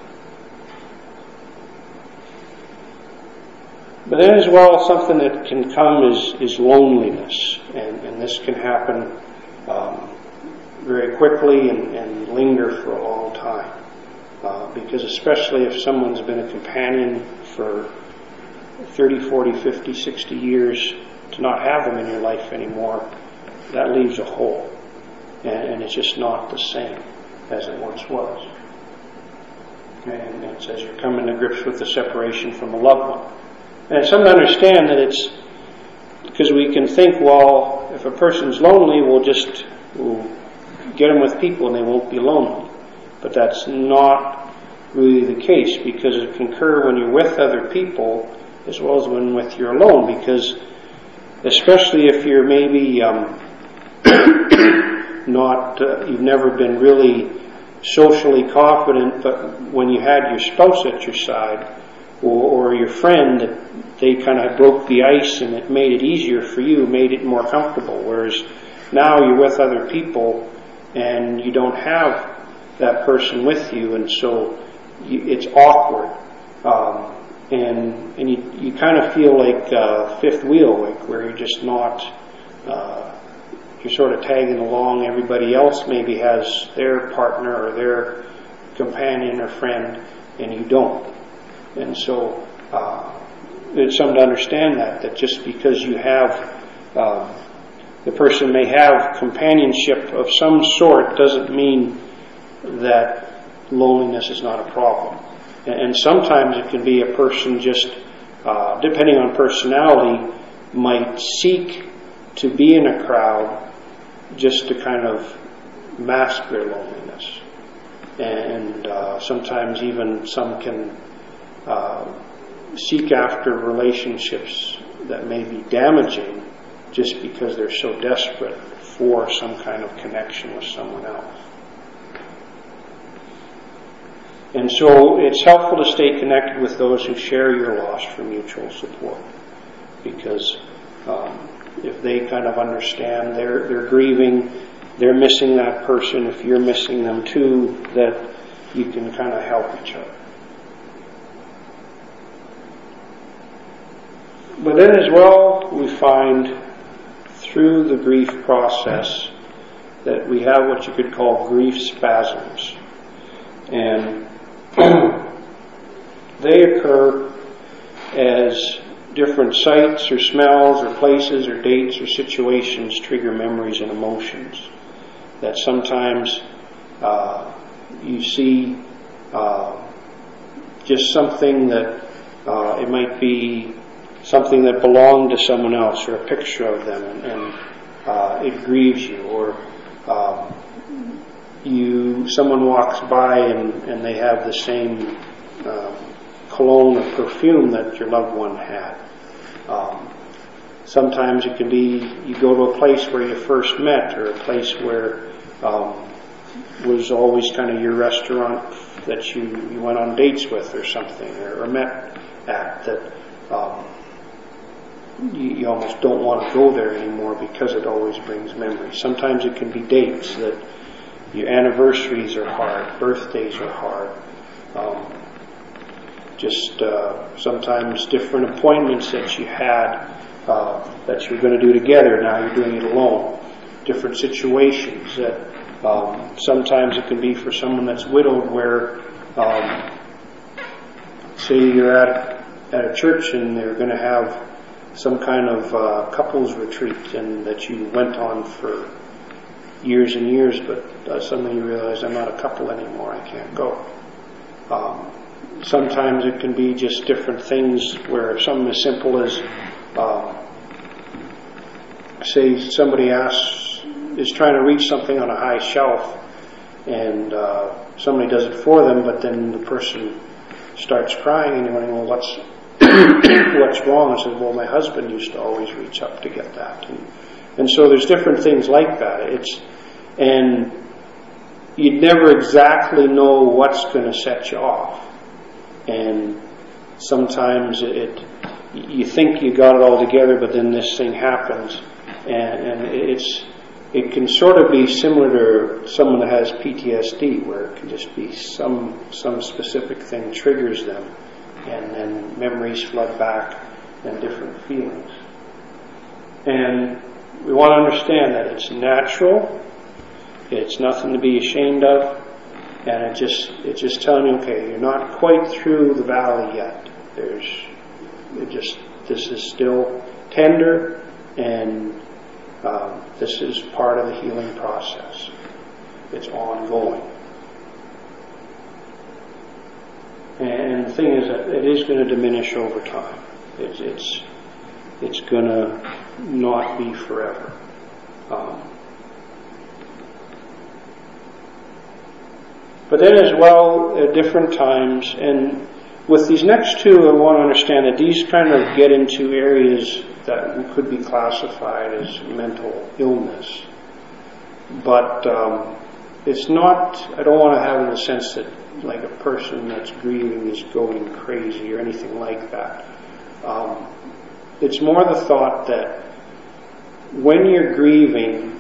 But then as well, something that can come is, is loneliness. And, and this can happen um, very quickly and, and linger for a long time. Uh, because especially if someone's been a companion for thirty, forty, fifty, sixty years, to not have them in your life anymore, that leaves a hole. And, and it's just not the same as it once was. And it says you're coming to grips with the separation from a loved one. And it's something to understand that it's because we can think, well, if a person's lonely, we'll just we'll get them with people and they won't be lonely. But that's not really the case, because it can occur when you're with other people as well as when with you're alone. Because especially if you're maybe um, not, uh, you've never been really socially confident, but when you had your spouse at your side, or, or your friend, that they kind of broke the ice and it made it easier for you, made it more comfortable. Whereas now you're with other people and you don't have that person with you, and so you, it's awkward. Um, and and you, you kind of feel like uh, fifth wheel, like where you're just not, uh, you're sort of tagging along. Everybody else maybe has their partner or their companion or friend, and you don't. And so uh, it's something to understand that, that just because you have, um, the person may have companionship of some sort doesn't mean that loneliness is not a problem. And, and sometimes it can be a person just, uh, depending on personality, might seek to be in a crowd just to kind of mask their loneliness. And uh, sometimes even some can Uh, seek after relationships that may be damaging just because they're so desperate for some kind of connection with someone else. And so it's helpful to stay connected with those who share your loss for mutual support, because um, if they kind of understand they're, they're grieving, they're missing that person, if you're missing them too, that you can kind of help each other. But then as well, we find through the grief process that we have what you could call grief spasms. And they occur as different sights or smells or places or dates or situations trigger memories and emotions. That sometimes uh, you see uh, just something that uh, it might be something that belonged to someone else, or a picture of them, and, and uh, it grieves you, or um, you someone walks by and, and they have the same um, cologne or perfume that your loved one had. Um, sometimes it can be you go to a place where you first met, or a place where um, was always kind of your restaurant that you, you went on dates with or something, or, or met at, that um, you, you almost don't want to go there anymore because it always brings memories. Sometimes it can be dates that your anniversaries are hard, birthdays are hard. Um, just uh, sometimes different appointments that you had uh, that you were going to do together, now you're doing it alone. Different situations that um, sometimes it can be for someone that's widowed, where um, say you're at, at a church and they're going to have some kind of uh, couples retreat, and that you went on for years and years, but uh, suddenly you realize, I'm not a couple anymore, I can't go. Um, sometimes it can be just different things, where something as simple as um, say somebody asks, is trying to reach something on a high shelf, and uh, somebody does it for them, but then the person starts crying, and you're wondering, well, what's what's wrong? I said, well, my husband used to always reach up to get that. And, and so there's different things like that. It's and you'd never exactly know what's going to set you off. And sometimes it, you think you got it all together, but then this thing happens, and, and it's it can sort of be similar to someone that has P T S D, where it can just be some some specific thing triggers them, and then memories flood back and different feelings. And we want to understand that it's natural, it's nothing to be ashamed of, and it just it's just telling you, okay, you're not quite through the valley yet. There's it just this is still tender, and um, this is part of the healing process. It's ongoing. And the thing is that it is going to diminish over time. It's it's it's going to not be forever. Um, but then as well, at different times, and with these next two, I want to understand that these kind of get into areas that could be classified as mental illness. But um, it's not, I don't want to have in the sense that like a person that's grieving is going crazy or anything like that. Um, it's more the thought that when you're grieving,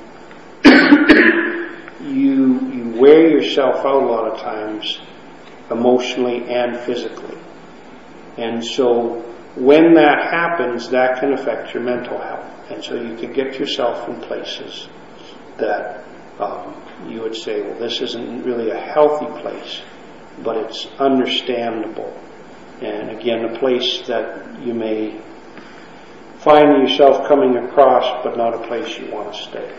you you wear yourself out a lot of times, emotionally and physically. And so when that happens, that can affect your mental health. And so you can get yourself in places that um, you would say, well, this isn't really a healthy place, but it's understandable. And again, a place that you may find yourself coming across, but not a place you want to stay.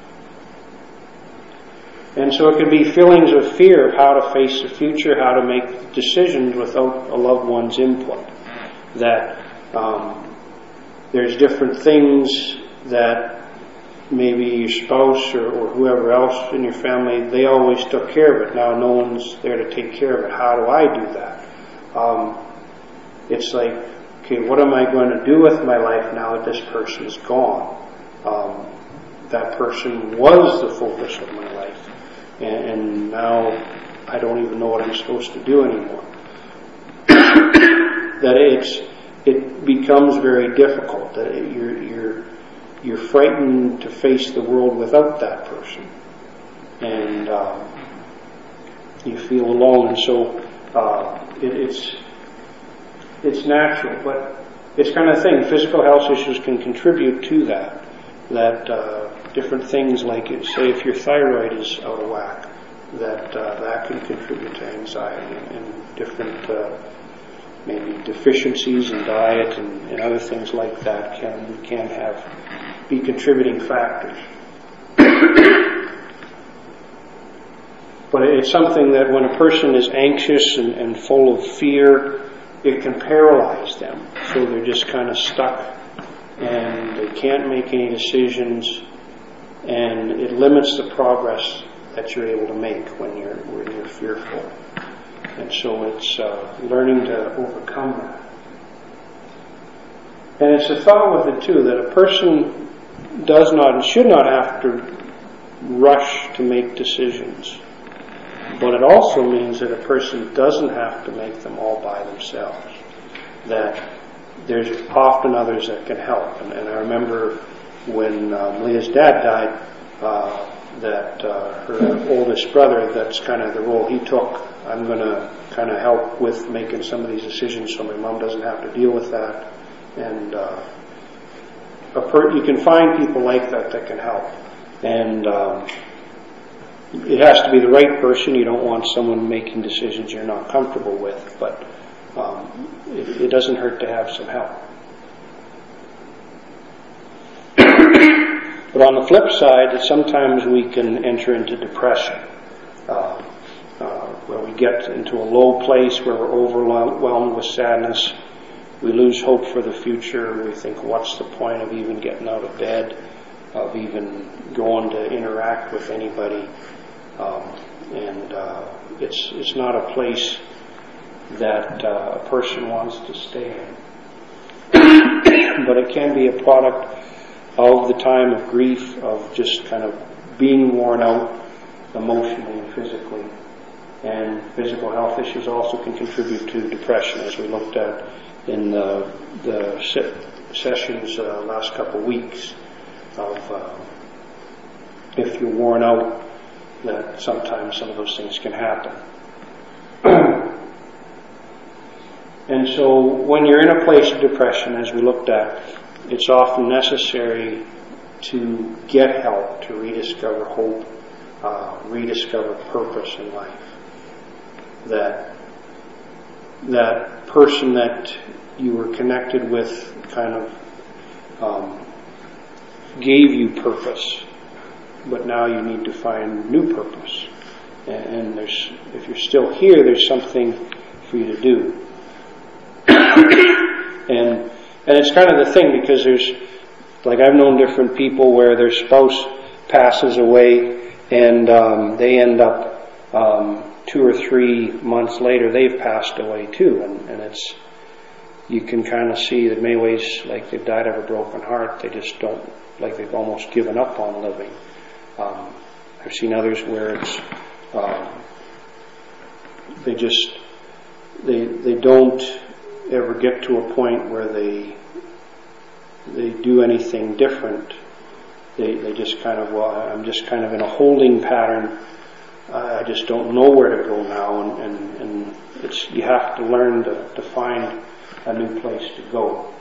And so it can be feelings of fear of how to face the future, how to make decisions without a loved one's input. That um, there's different things that maybe your spouse or, or whoever else in your family, they always took care of it. Now no one's there to take care of it. How do I do that? Um, it's like, okay, what am I going to do with my life now that this person's gone? Um, that person was the focus of my life, and, and now I don't even know what I'm supposed to do anymore. That it's it becomes very difficult. That it, you're you're you're frightened to face the world without that person, and um, you feel alone. And so uh, it, it's it's natural, but it's kind of thing. Physical health issues can contribute to that. That uh, different things like, say, if your thyroid is out of whack, that uh, that can contribute to anxiety, and, and different uh, maybe deficiencies in diet and, and other things like that can can have be contributing factors. But it's something that when a person is anxious and, and full of fear, it can paralyze them. So they're just kind of stuck and they can't make any decisions, and it limits the progress that you're able to make when you're when you're fearful. And so it's uh, learning to overcome that. And it's a thought with it too that a person does not and should not have to rush to make decisions. But it also means that a person doesn't have to make them all by themselves. That there's often others that can help. And, and I remember when um, Leah's dad died, uh, that uh, her oldest brother, that's kind of the role he took. I'm going to kind of help with making some of these decisions so my mom doesn't have to deal with that. And uh, a per- you can find people like that that can help. And um, it has to be the right person. You don't want someone making decisions you're not comfortable with, but um, it, it doesn't hurt to have some help. But on the flip side, sometimes we can enter into depression, uh, uh, where we get into a low place where we're overwhelmed with sadness. We lose hope for the future. We think, what's the point of even getting out of bed, of even going to interact with anybody? Um, and uh, it's it's not a place that uh, a person wants to stay in. But it can be a product of the time of grief, of just kind of being worn out emotionally and physically. And physical health issues also can contribute to depression, as we looked at in the, the se- sessions uh, last couple of weeks, of uh, if you're worn out, that sometimes some of those things can happen. And so when you're in a place of depression, as we looked at, it's often necessary to get help, to rediscover hope, uh, rediscover purpose in life. That that person that you were connected with kind of um, gave you purpose, but now you need to find new purpose. And, and there's, if you're still here, there's something for you to do. and and it's kind of the thing, because there's, like, I've known different people where their spouse passes away and um, they end up um, two or three months later they've passed away too, and, and it's, you can kind of see that in many ways like they've died of a broken heart. They just don't, like they've almost given up on living. Um, I've seen others where it's um, they just they they don't ever get to a point where they they do anything different. They they just kind of, well, I'm just kind of in a holding pattern. I just don't know where to go now, and, and, and it's, you have to learn to, to find a new place to go.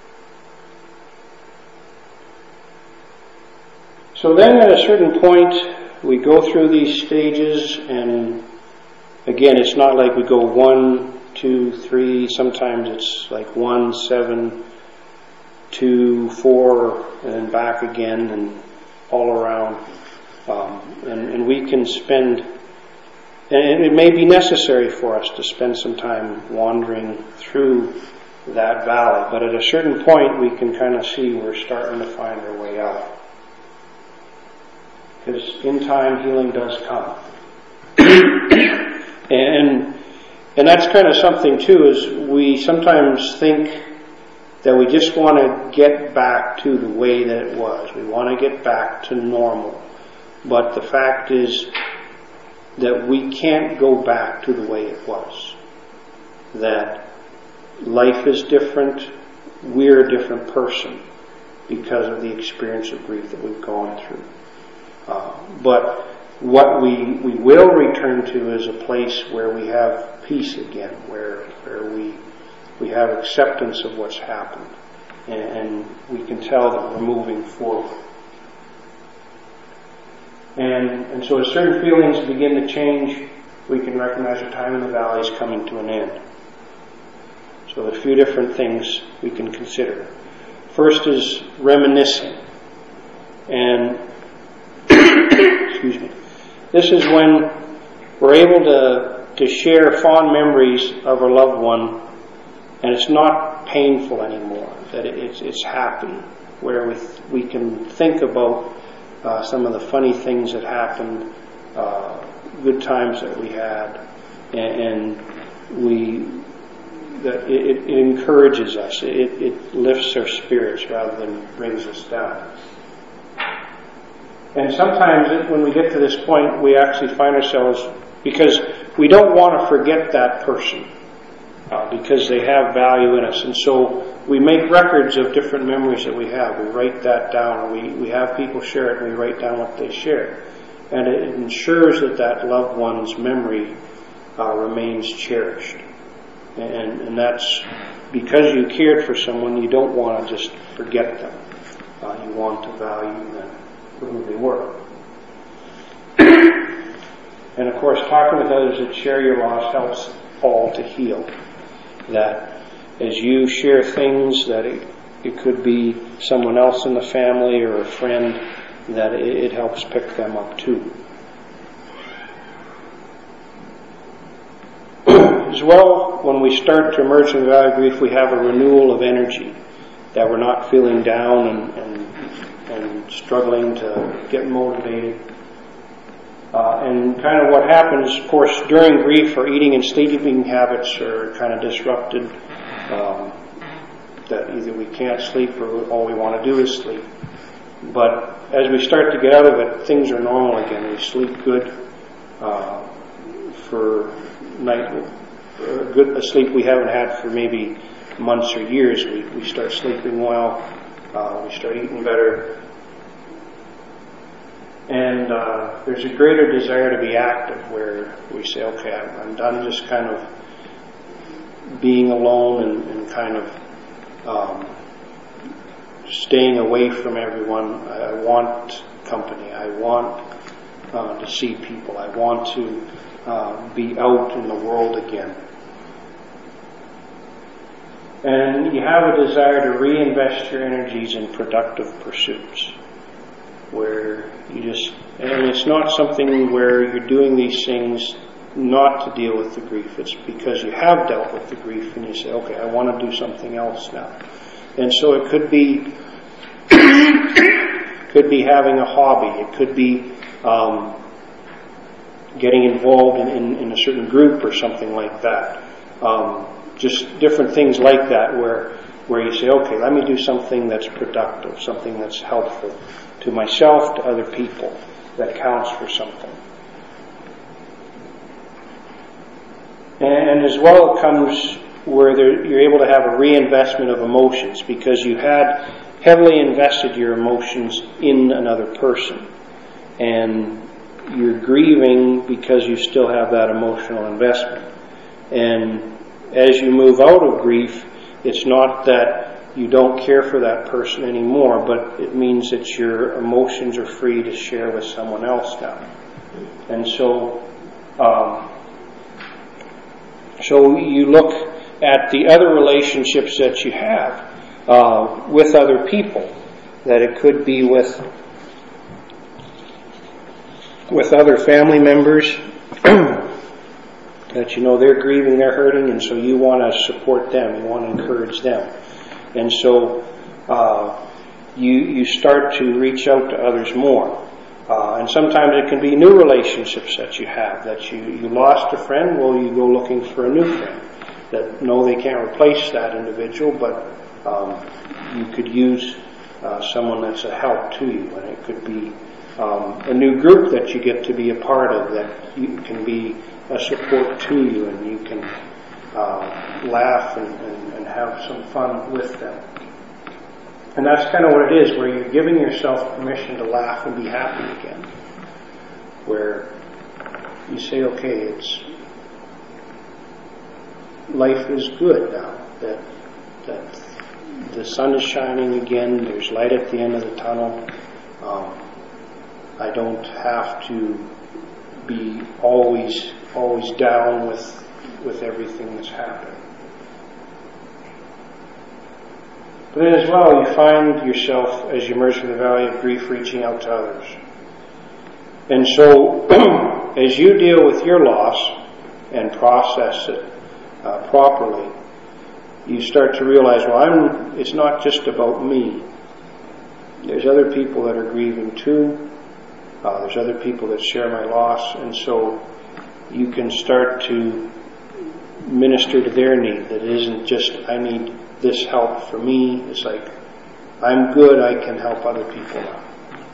So then at a certain point, we go through these stages, and again, it's not like we go one, two, three, sometimes it's like one, seven, two, four, and then back again, and all around. Um, and, and we can spend, and it may be necessary for us to spend some time wandering through that valley, but at a certain point we can kind of see we're starting to find our way out. Because in time, healing does come. and and that's kind of something too, is we sometimes think that we just want to get back to the way that it was. We want to get back to normal. But the fact is that we can't go back to the way it was. That life is different. We're a different person because of the experience of grief that we've gone through. Uh, but what we, we will return to is a place where we have peace again, where where we we have acceptance of what's happened, and, and we can tell that we're moving forward. And, and so as certain feelings begin to change, we can recognize a time in the valley is coming to an end. So there are a few different things we can consider. First is reminiscing. And, excuse me, this is when we're able to, to share fond memories of our loved one, and it's not painful anymore, that it, it's, it's happy, where we, we can think about uh, some of the funny things that happened, uh, good times that we had, and, and we, that it, it encourages us, it, it lifts our spirits rather than brings us down. And sometimes it, when we get to this point, we actually find ourselves, because we don't want to forget that person, uh, because they have value in us. And so we make records of different memories that we have. We write that down. We, we have people share it, and we write down what they share. And it ensures that that loved one's memory uh, remains cherished. And, and that's because you cared for someone, you don't want to just forget them. Uh, you want to value them for who they were. And of course, talking with others that share your loss helps all to heal. That as you share things, that it, it could be someone else in the family or a friend, that it, it helps pick them up too. As well, when we start to emerge from the valley of grief, we have a renewal of energy, that we're not feeling down and, and, and struggling to get motivated. Uh, and kind of what happens, of course, during grief, our eating and sleeping habits are kind of disrupted. Um, that either we can't sleep or all we want to do is sleep. But as we start to get out of it, things are normal again. We sleep good uh, for night, uh, good a sleep we haven't had for maybe months or years. We, we start sleeping well. Uh, we start eating better. And uh, there's a greater desire to be active, where we say, okay, I'm, I'm done just kind of being alone and, and kind of um, staying away from everyone. I want company. I want uh, to see people. I want to uh, be out in the world again. And you have a desire to reinvest your energies in productive pursuits, where you just, and it's not something where you're doing these things not to deal with the grief. It's because you have dealt with the grief and you say, okay, I want to do something else now. And so it could be, could be having a hobby. It could be um, getting involved in, in, in a certain group or something like that. Um, just different things like that, where where you say, okay, let me do something that's productive, something that's helpful to myself, to other people, that counts for something. And as well, it comes where there, you're able to have a reinvestment of emotions, because you had heavily invested your emotions in another person. And you're grieving because you still have that emotional investment. And as you move out of grief, it's not that you don't care for that person anymore, but it means that your emotions are free to share with someone else now. And so, um, so you look at the other relationships that you have uh, with other people, that it could be with with other family members, that you know they're grieving, they're hurting, and so you want to support them, you want to encourage them. And so uh, you you start to reach out to others more. Uh, and sometimes it can be new relationships that you have, that you, you lost a friend, well, you go looking for a new friend. That no, they can't replace that individual, but um, you could use uh, someone that's a help to you, and it could be um, a new group that you get to be a part of, that you can be a support to you, and you can uh, laugh and, and, and have some fun with them. And that's kind of what it is, where you're giving yourself permission to laugh and be happy again. Where you say, okay, it's life is good now. That that the sun is shining again. There's light at the end of the tunnel. Um, I don't have to be always, always down with, with everything that's happened. But then as well, you find yourself, as you emerge from the valley of grief, reaching out to others. And so, as you deal with your loss and process it uh, properly, you start to realize, well, I'm, it's not just about me. There's other people that are grieving too. Uh, there's other people that share my loss. And so you can start to minister to their need. That isn't just, I need this help for me. It's like, I'm good, I can help other people now.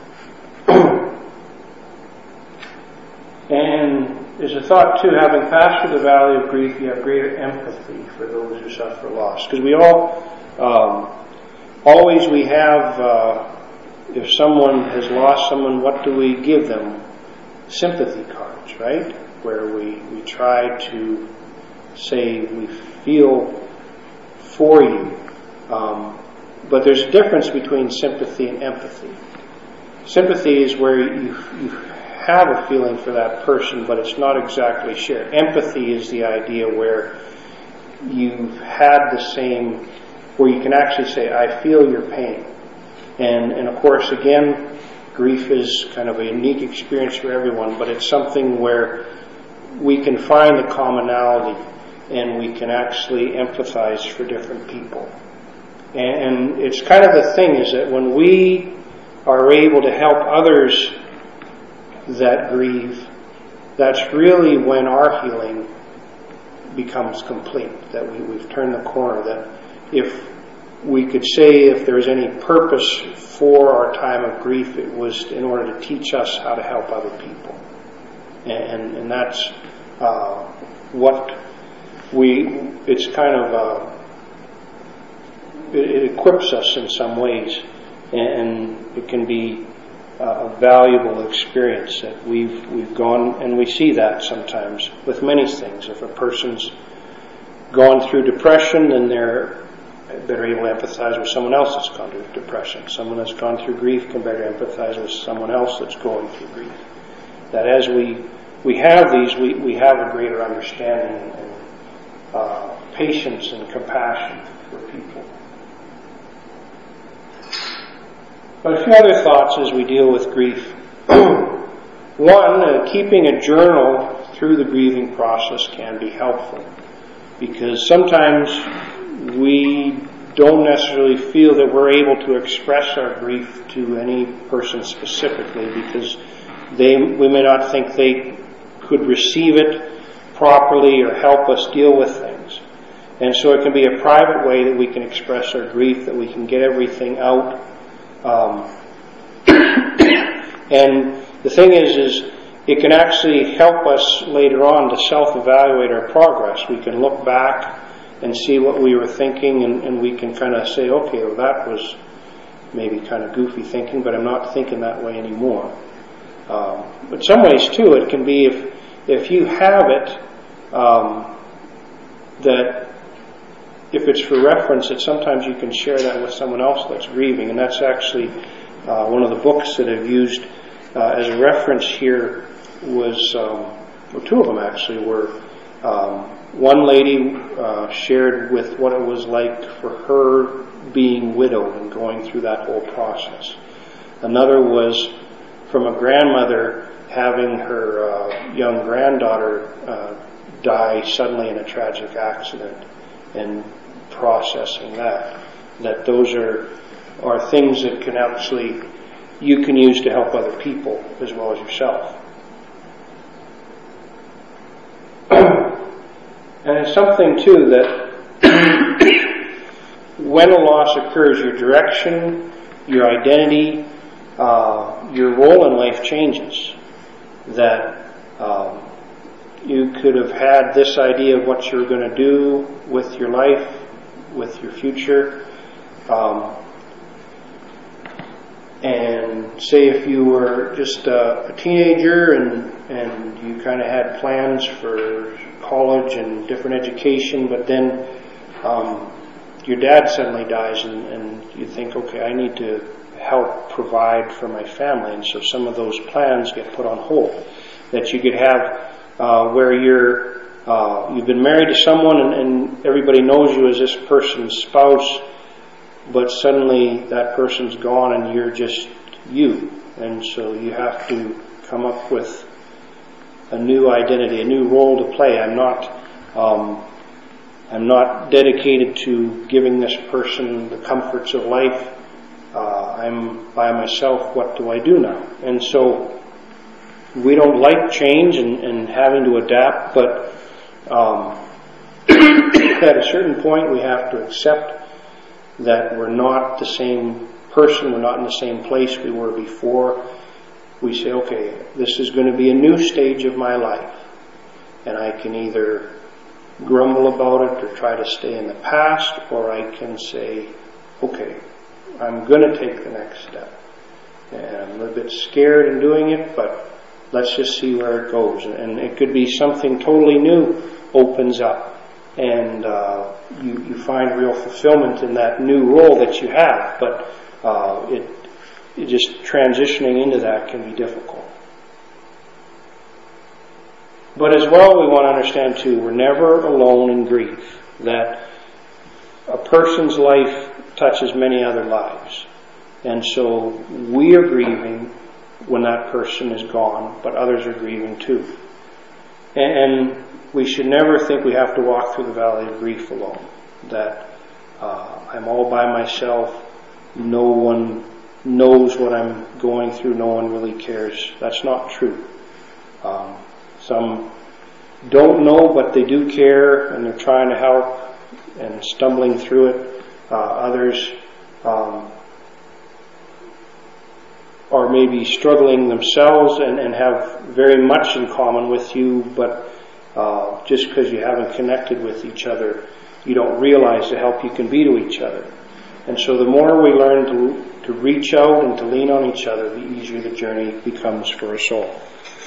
And there's a thought too, having passed through the valley of grief, you have greater empathy for those who suffer loss. Because we all, um, always we have, uh, if someone has lost someone, what do we give them? Sympathy cards, right? Where we, we try to say we feel for you. Um, but there's a difference between sympathy and empathy. Sympathy is where you, you have a feeling for that person, but it's not exactly shared. Empathy is the idea where you've had the same, where you can actually say, I feel your pain. And, and of course, again, grief is kind of a unique experience for everyone, but it's something where we can find the commonality and we can actually empathize for different people. And, and it's kind of the thing is that when we are able to help others that grieve, that's really when our healing becomes complete, that we, we've turned the corner, that if we could say if there was any purpose for our time of grief, it was in order to teach us how to help other people. And, and that's uh, what we, it's kind of, uh, it, it equips us in some ways, and it can be a valuable experience that we've we've gone, and we see that sometimes with many things. If a person's gone through depression, then they're better able to empathize with someone else that's gone through depression. Someone that's gone through grief can better empathize with someone else that's going through grief. That as we we have these, we, we have a greater understanding and uh, patience and compassion for people. But a few other thoughts as we deal with grief. One, uh, keeping a journal through the grieving process can be helpful, because sometimes we don't necessarily feel that we're able to express our grief to any person specifically, because they we may not think they could receive it properly or help us deal with things. And so it can be a private way that we can express our grief, that we can get everything out. Um, and the thing is, is it can actually help us later on to self-evaluate our progress. We can look back and see what we were thinking, and, and we can kind of say, okay, well, that was maybe kind of goofy thinking, but I'm not thinking that way anymore. Um, but some ways, too, it can be if, if you have it, um, that if it's for reference, that sometimes you can share that with someone else that's grieving. And that's actually uh, one of the books that I've used uh, as a reference here was, um, well, two of them actually were, um, one lady uh, shared with what it was like for her being widowed and going through that whole process. Another was from a grandmother having her uh, young granddaughter uh, die suddenly in a tragic accident, and processing that. That those are are things that can actually, you can use to help other people as well as yourself. And it's something too that when a loss occurs, your direction, your identity, uh, your role in life changes. That um, you could have had this idea of what you're going to do with your life, with your future. Um, and say if you were just a, a teenager and, and you kind of had plans for college and different education, but then um, your dad suddenly dies, and, and you think, okay, I need to help provide for my family. And so some of those plans get put on hold. That you could have uh, where you're, uh, you've been married to someone and, and everybody knows you as this person's spouse, but suddenly that person's gone and you're just you. And so you have to come up with a new identity, a new role to play. I'm not, um, I'm not dedicated to giving this person the comforts of life. Uh, I'm by myself. What do I do now? And so we don't like change and, and having to adapt, but um, at a certain point we have to accept that we're not the same person, we're not in the same place we were before. We say, okay, this is going to be a new stage of my life, and I can either grumble about it or try to stay in the past, or I can say, okay, I'm going to take the next step. And I'm a little bit scared in doing it, but let's just see where it goes. And it could be something totally new opens up, and uh, you, you find real fulfillment in that new role that you have, but uh, it just transitioning into that can be difficult. But as well, we want to understand too, we're never alone in grief. That a person's life touches many other lives. And so we are grieving when that person is gone, but others are grieving too. And we should never think we have to walk through the valley of grief alone. That uh, I'm all by myself, no one knows what I'm going through, no one really cares. That's not true. Um, some don't know, but they do care, and they're trying to help and stumbling through it. Uh, others um, are maybe struggling themselves and, and have very much in common with you, but uh, just because you haven't connected with each other, you don't realize the help you can be to each other. And so the more we learn to, to reach out and to lean on each other, the easier the journey becomes for us all.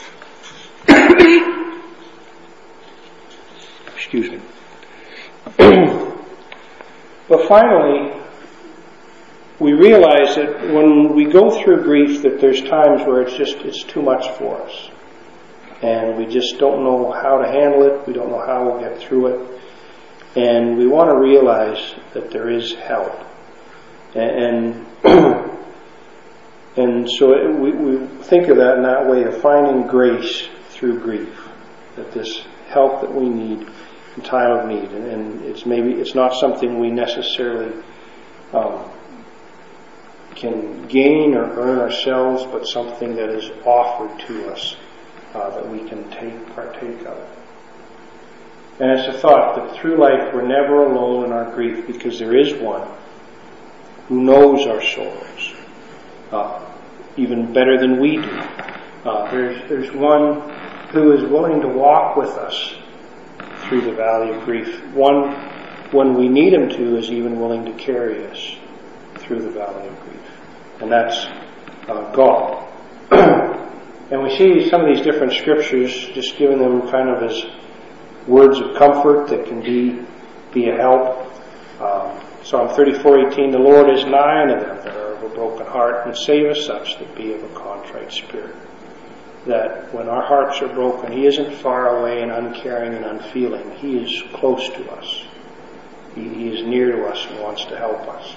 Excuse me. But finally, we realize that when we go through grief, that there's times where it's just, it's too much for us. And we just don't know how to handle it. We don't know how we'll get through it. And we want to realize that there is help. And and so it, we, we think of that in that way of finding grace through grief. That this help that we need in time of need. And, and it's maybe, it's not something we necessarily um, can gain or earn ourselves, but something that is offered to us uh, that we can take, partake of. And it's a thought that through life we're never alone in our grief, because there is one who knows our sorrows uh, even better than we do. Uh, there's, there's one who is willing to walk with us through the valley of grief. One, when we need him to, is even willing to carry us through the valley of grief. And that's uh, God. And we see some of these different scriptures, just giving them kind of as words of comfort that can be be a help. Um, Psalm thirty-four eighteen, the Lord is nigh unto them that are of a broken heart, and saveth such that be of a contrite spirit. That when our hearts are broken, he isn't far away and uncaring and unfeeling. He is close to us. He, he is near to us and wants to help us.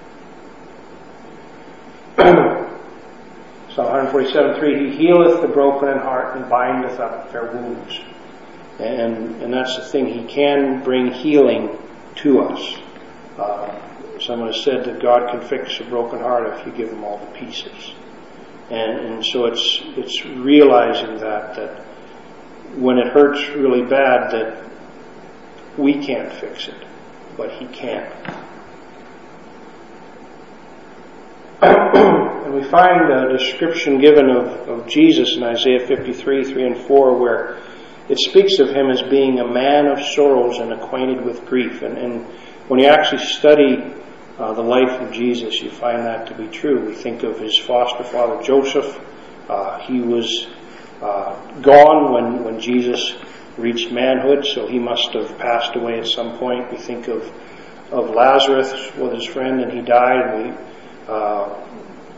Psalm one forty-seven three, he healeth the broken in heart and bindeth up their wounds. And, and that's the thing, he can bring healing to us. Uh, someone has said that God can fix a broken heart if you give him all the pieces. And, and so it's it's realizing that, that when it hurts really bad, that we can't fix it, but he can. And we find a description given of, of Jesus in Isaiah fifty-three, three and four, where it speaks of him as being a man of sorrows and acquainted with grief. And, and when you actually study uh, the life of Jesus, you find that to be true. We think of his foster father, Joseph. Uh, he was uh, gone when, when Jesus reached manhood, so he must have passed away at some point. We think of, of Lazarus was his friend, and he died. And we, uh,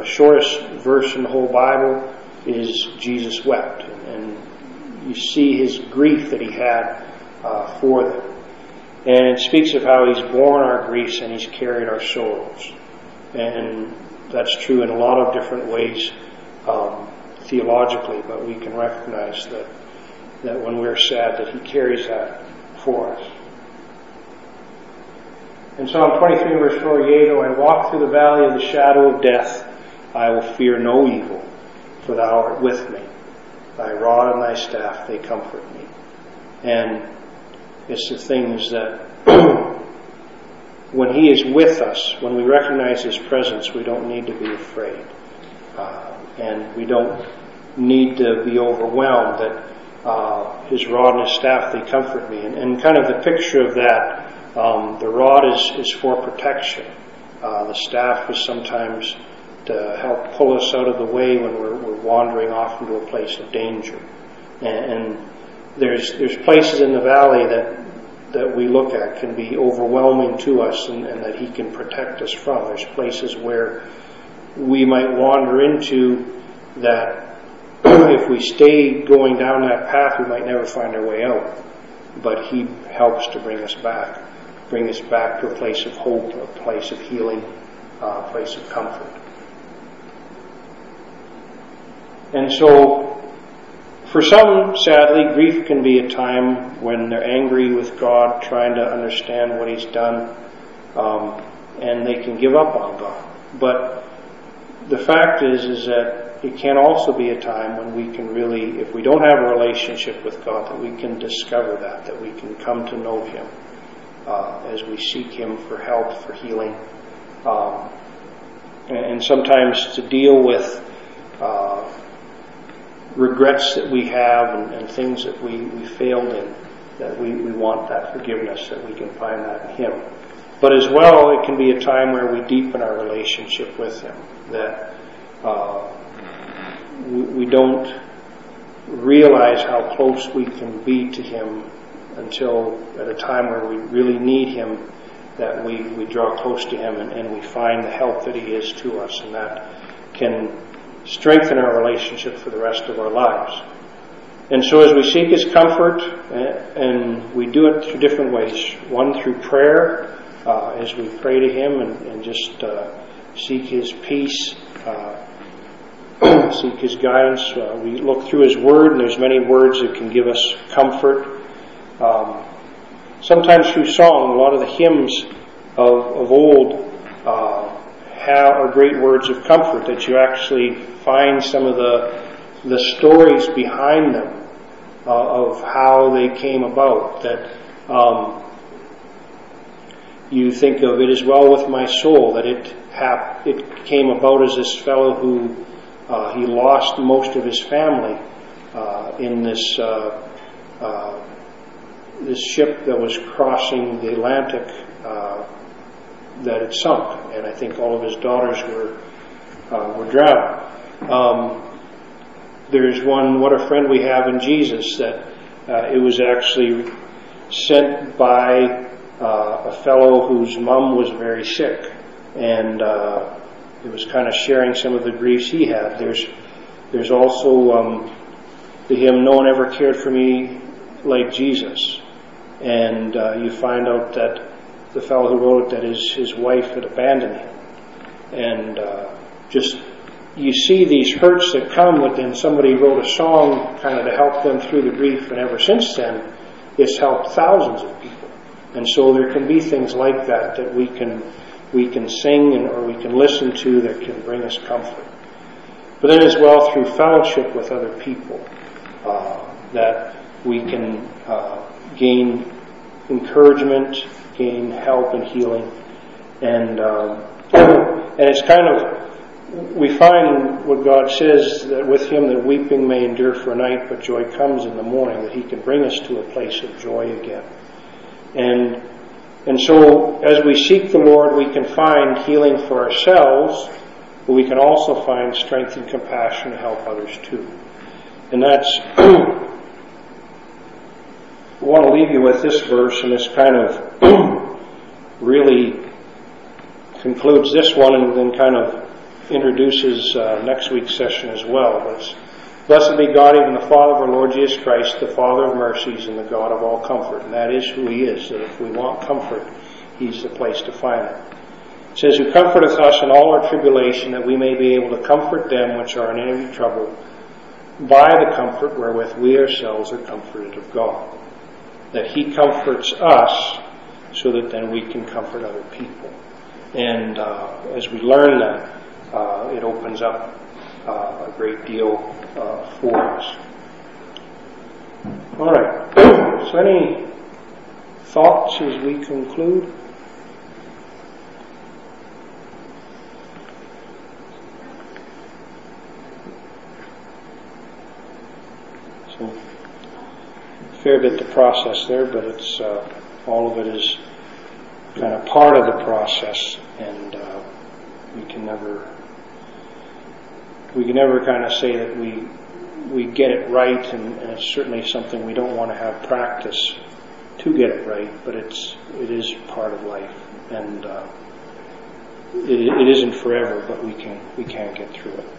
shortest verse in the whole Bible is Jesus wept. And you see his grief that he had uh, for them. And it speaks of how he's borne our griefs and he's carried our sorrows. And that's true in a lot of different ways um, theologically, but we can recognize that, that when we're sad that he carries that for us. In Psalm twenty-three, verse four, yea, though I walk through the valley of the shadow of death, I will fear no evil, for thou art with me. Thy rod and thy staff, they comfort me. And it's the things that when he is with us, when we recognize his presence, we don't need to be afraid. Uh, and we don't need to be overwhelmed that uh, his rod and his staff, they comfort me. And, and kind of the picture of that, um, the rod is, is for protection. Uh, the staff is sometimes to help pull us out of the way when we're, we're wandering off into a place of danger. And, and there's there's places in the valley that that we look at can be overwhelming to us and, and that he can protect us from. There's places where we might wander into that if we stay going down that path, we might never find our way out. But he helps to bring us back, bring us back to a place of hope, a place of healing, a place of comfort. And so, for some, sadly, grief can be a time when they're angry with God, trying to understand what he's done, um, and they can give up on God. But the fact is, is that it can also be a time when we can really, if we don't have a relationship with God, that we can discover that, that we can come to know him uh, as we seek him for help, for healing, um, and, and sometimes to deal with uh, regrets that we have and, and things that we, we failed in, that we, we want that forgiveness, that we can find that in him. But as well, it can be a time where we deepen our relationship with him, that uh, we, we don't realize how close we can be to him until at a time where we really need him, that we, we draw close to him and, and we find the help that he is to us, and that can strengthen our relationship for the rest of our lives. And so as we seek his comfort, and we do it through different ways. One, through prayer, uh, as we pray to him and, and just uh, seek his peace, uh, seek his guidance. Uh, we look through his word, and there's many words that can give us comfort. Um, sometimes through song, a lot of the hymns of, of old uh, have, are great words of comfort, that you actually find some of the the stories behind them uh, of how they came about. That um, you think of it as well with my soul, that it hap- it came about as this fellow who uh, he lost most of his family uh, in this uh, uh, this ship that was crossing the Atlantic, uh, that it sunk, and I think all of his daughters were uh, were drowned. Um, there's one, What a Friend We Have in Jesus, that uh, it was actually sent by uh, a fellow whose mom was very sick, and uh, it was kind of sharing some of the griefs he had. There's there's also um, the hymn, No One Ever Cared for Me Like Jesus, and uh, you find out that the fellow who wrote it, that his, his wife had abandoned him. And uh, just, you see these hurts that come, but then somebody wrote a song kind of to help them through the grief, and ever since then, it's helped thousands of people. And so there can be things like that that we can we can sing and, or we can listen to that can bring us comfort. But then as well, through fellowship with other people, uh, that we can uh, gain encouragement, gain help and healing, and um, and it's kind of, we find what God says, that with him that weeping may endure for a night, but joy comes in the morning, that he can bring us to a place of joy again. And and so as we seek the Lord, we can find healing for ourselves, but we can also find strength and compassion to help others too. And that's I want to leave you with this verse, and this kind of really concludes this one, and then kind of introduces uh, next week's session as well. But it's, blessed be God, even the Father of our Lord Jesus Christ, the Father of mercies and the God of all comfort. And that is who He is, that if we want comfort, He's the place to find it. It says, who comforteth us in all our tribulation, that we may be able to comfort them which are in any trouble, by the comfort wherewith we ourselves are comforted of God. That He comforts us so that then we can comfort other people. And uh, as we learn that, uh, it opens up uh, a great deal uh, for us. All right. So any thoughts as we conclude? So, a fair bit to process there, but it's uh, all of it is kind of part of the process, and uh, we can never we can never kind of say that we we get it right, and, and it's certainly something we don't want to have practice to get it right, but it's it is part of life, and uh, it, it isn't forever, but we can we can get through it.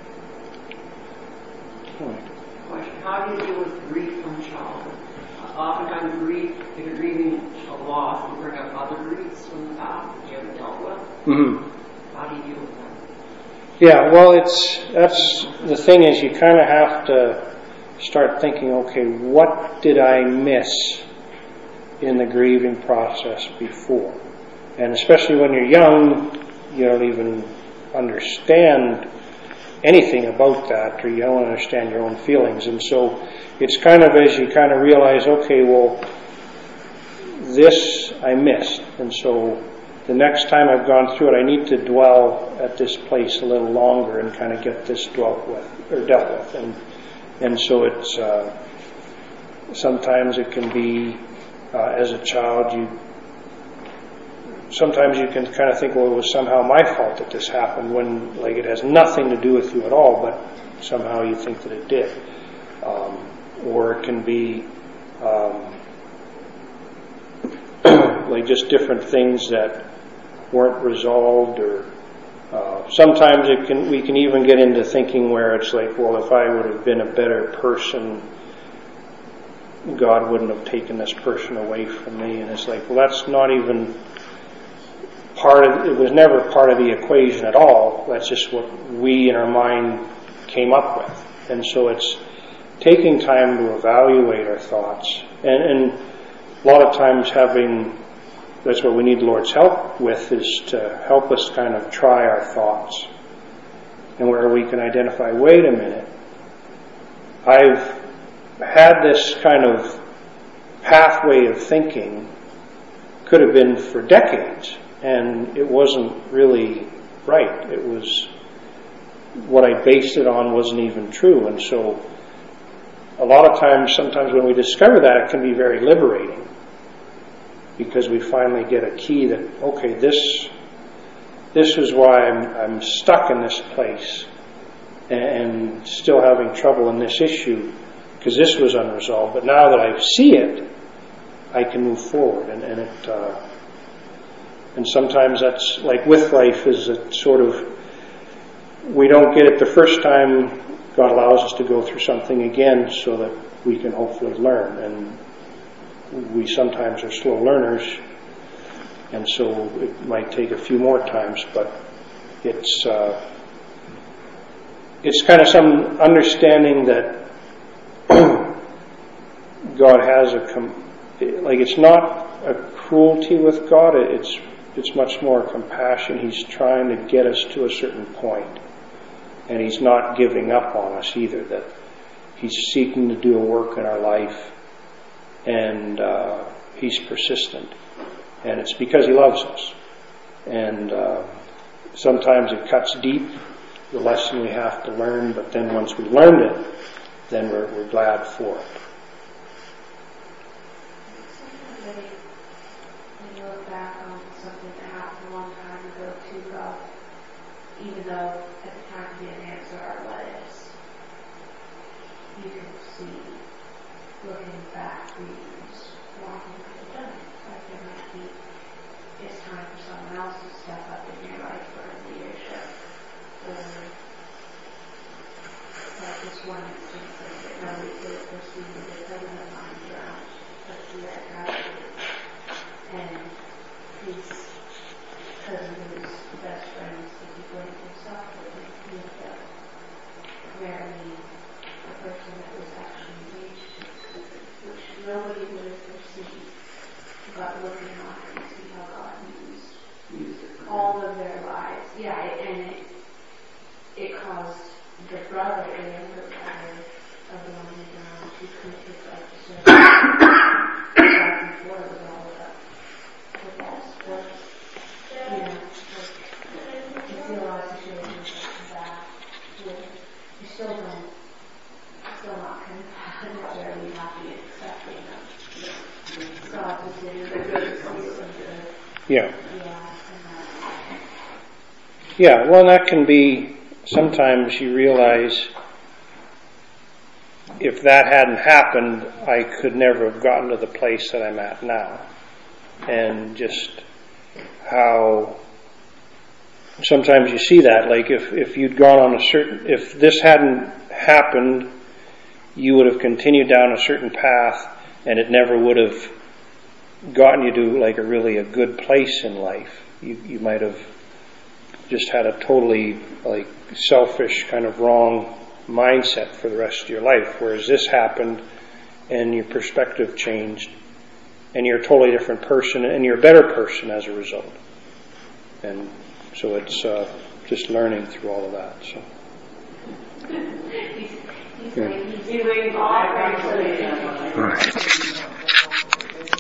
All right. How do you deal with grief from childhood? Oftentimes grief, if you're grieving a loss, you bring up other griefs from the past that you haven't dealt with. Mm-hmm. How do you deal with them? Yeah, well, it's that's the thing is you kind of have to start thinking, okay, what did I miss in the grieving process before? And especially when you're young, you don't even understand anything about that, or you don't understand your own feelings. And so it's kind of as you kind of realize, okay, well, this I missed. And so the next time I've gone through it, I need to dwell at this place a little longer and kind of get this dwelt with, or dealt with. And and so it's, uh, sometimes it can be, uh, as a child, you, sometimes you can kind of think, well, it was somehow my fault that this happened, when, like, it has nothing to do with you at all, but somehow you think that it did. Um, or it can be, um, like just different things that weren't resolved, or uh, sometimes it can. We can even get into thinking where it's like, well, if I would have been a better person, God wouldn't have taken this person away from me. And it's like, well, that's not even part of. It was never part of the equation at all. That's just what we in our mind came up with. And so it's taking time to evaluate our thoughts, and, and a lot of times having. That's what we need the Lord's help with, is to help us kind of try our thoughts. And where we can identify, wait a minute, I've had this kind of pathway of thinking, could have been for decades, and it wasn't really right. It was, what I based it on wasn't even true. And so a lot of times, sometimes when we discover that, it can be very liberating. Because we finally get a key that, okay, this this is why I'm, I'm stuck in this place and, and still having trouble in this issue, because this was unresolved. But now that I see it, I can move forward. And, and it uh, and sometimes that's like with life, is a sort of, we don't get it the first time. God allows us to go through something again so that we can hopefully learn. And we sometimes are slow learners, and so it might take a few more times, but it's uh, it's kind of some understanding that God has a com- like it's not a cruelty with God. It's it's much more compassion. He's trying to get us to a certain point, and He's not giving up on us either. That He's seeking to do a work in our life. And uh, He's persistent, and it's because He loves us. And uh, sometimes it cuts deep, the lesson we have to learn. But then once we learned it, then we're, we're glad for it. Sometimes when you look back on something that happened a long time ago to God, even though at the time you didn't answer our what ifs, you can see, looking back, readers, why you might have done it. Like there might be, it's time for someone else to step up in your life for leadership. So start looking on and see how God used all of their lives. Yeah, and it, it caused the brother, the younger brother of the one who drowned, to commit his life to serve back and forth with all of that. With that sport, you know, like, you see a lot of situations like that where you still don't, still not necessarily happy and accepting of God's decision. The good is the good. Yeah. Yeah. Yeah, well, that can be, sometimes you realize if that hadn't happened, I could never have gotten to the place that I'm at now. And just how sometimes you see that, like if, if you'd gone on a certain, if this hadn't happened, you would have continued down a certain path and it never would have gotten you to like a really a good place in life. You, you might have just had a totally like selfish kind of wrong mindset for the rest of your life, whereas this happened and your perspective changed and you're a totally different person and you're a better person as a result. And so it's uh, just learning through all of that. So. He's, he's Yeah. waiting, he's waiting all right.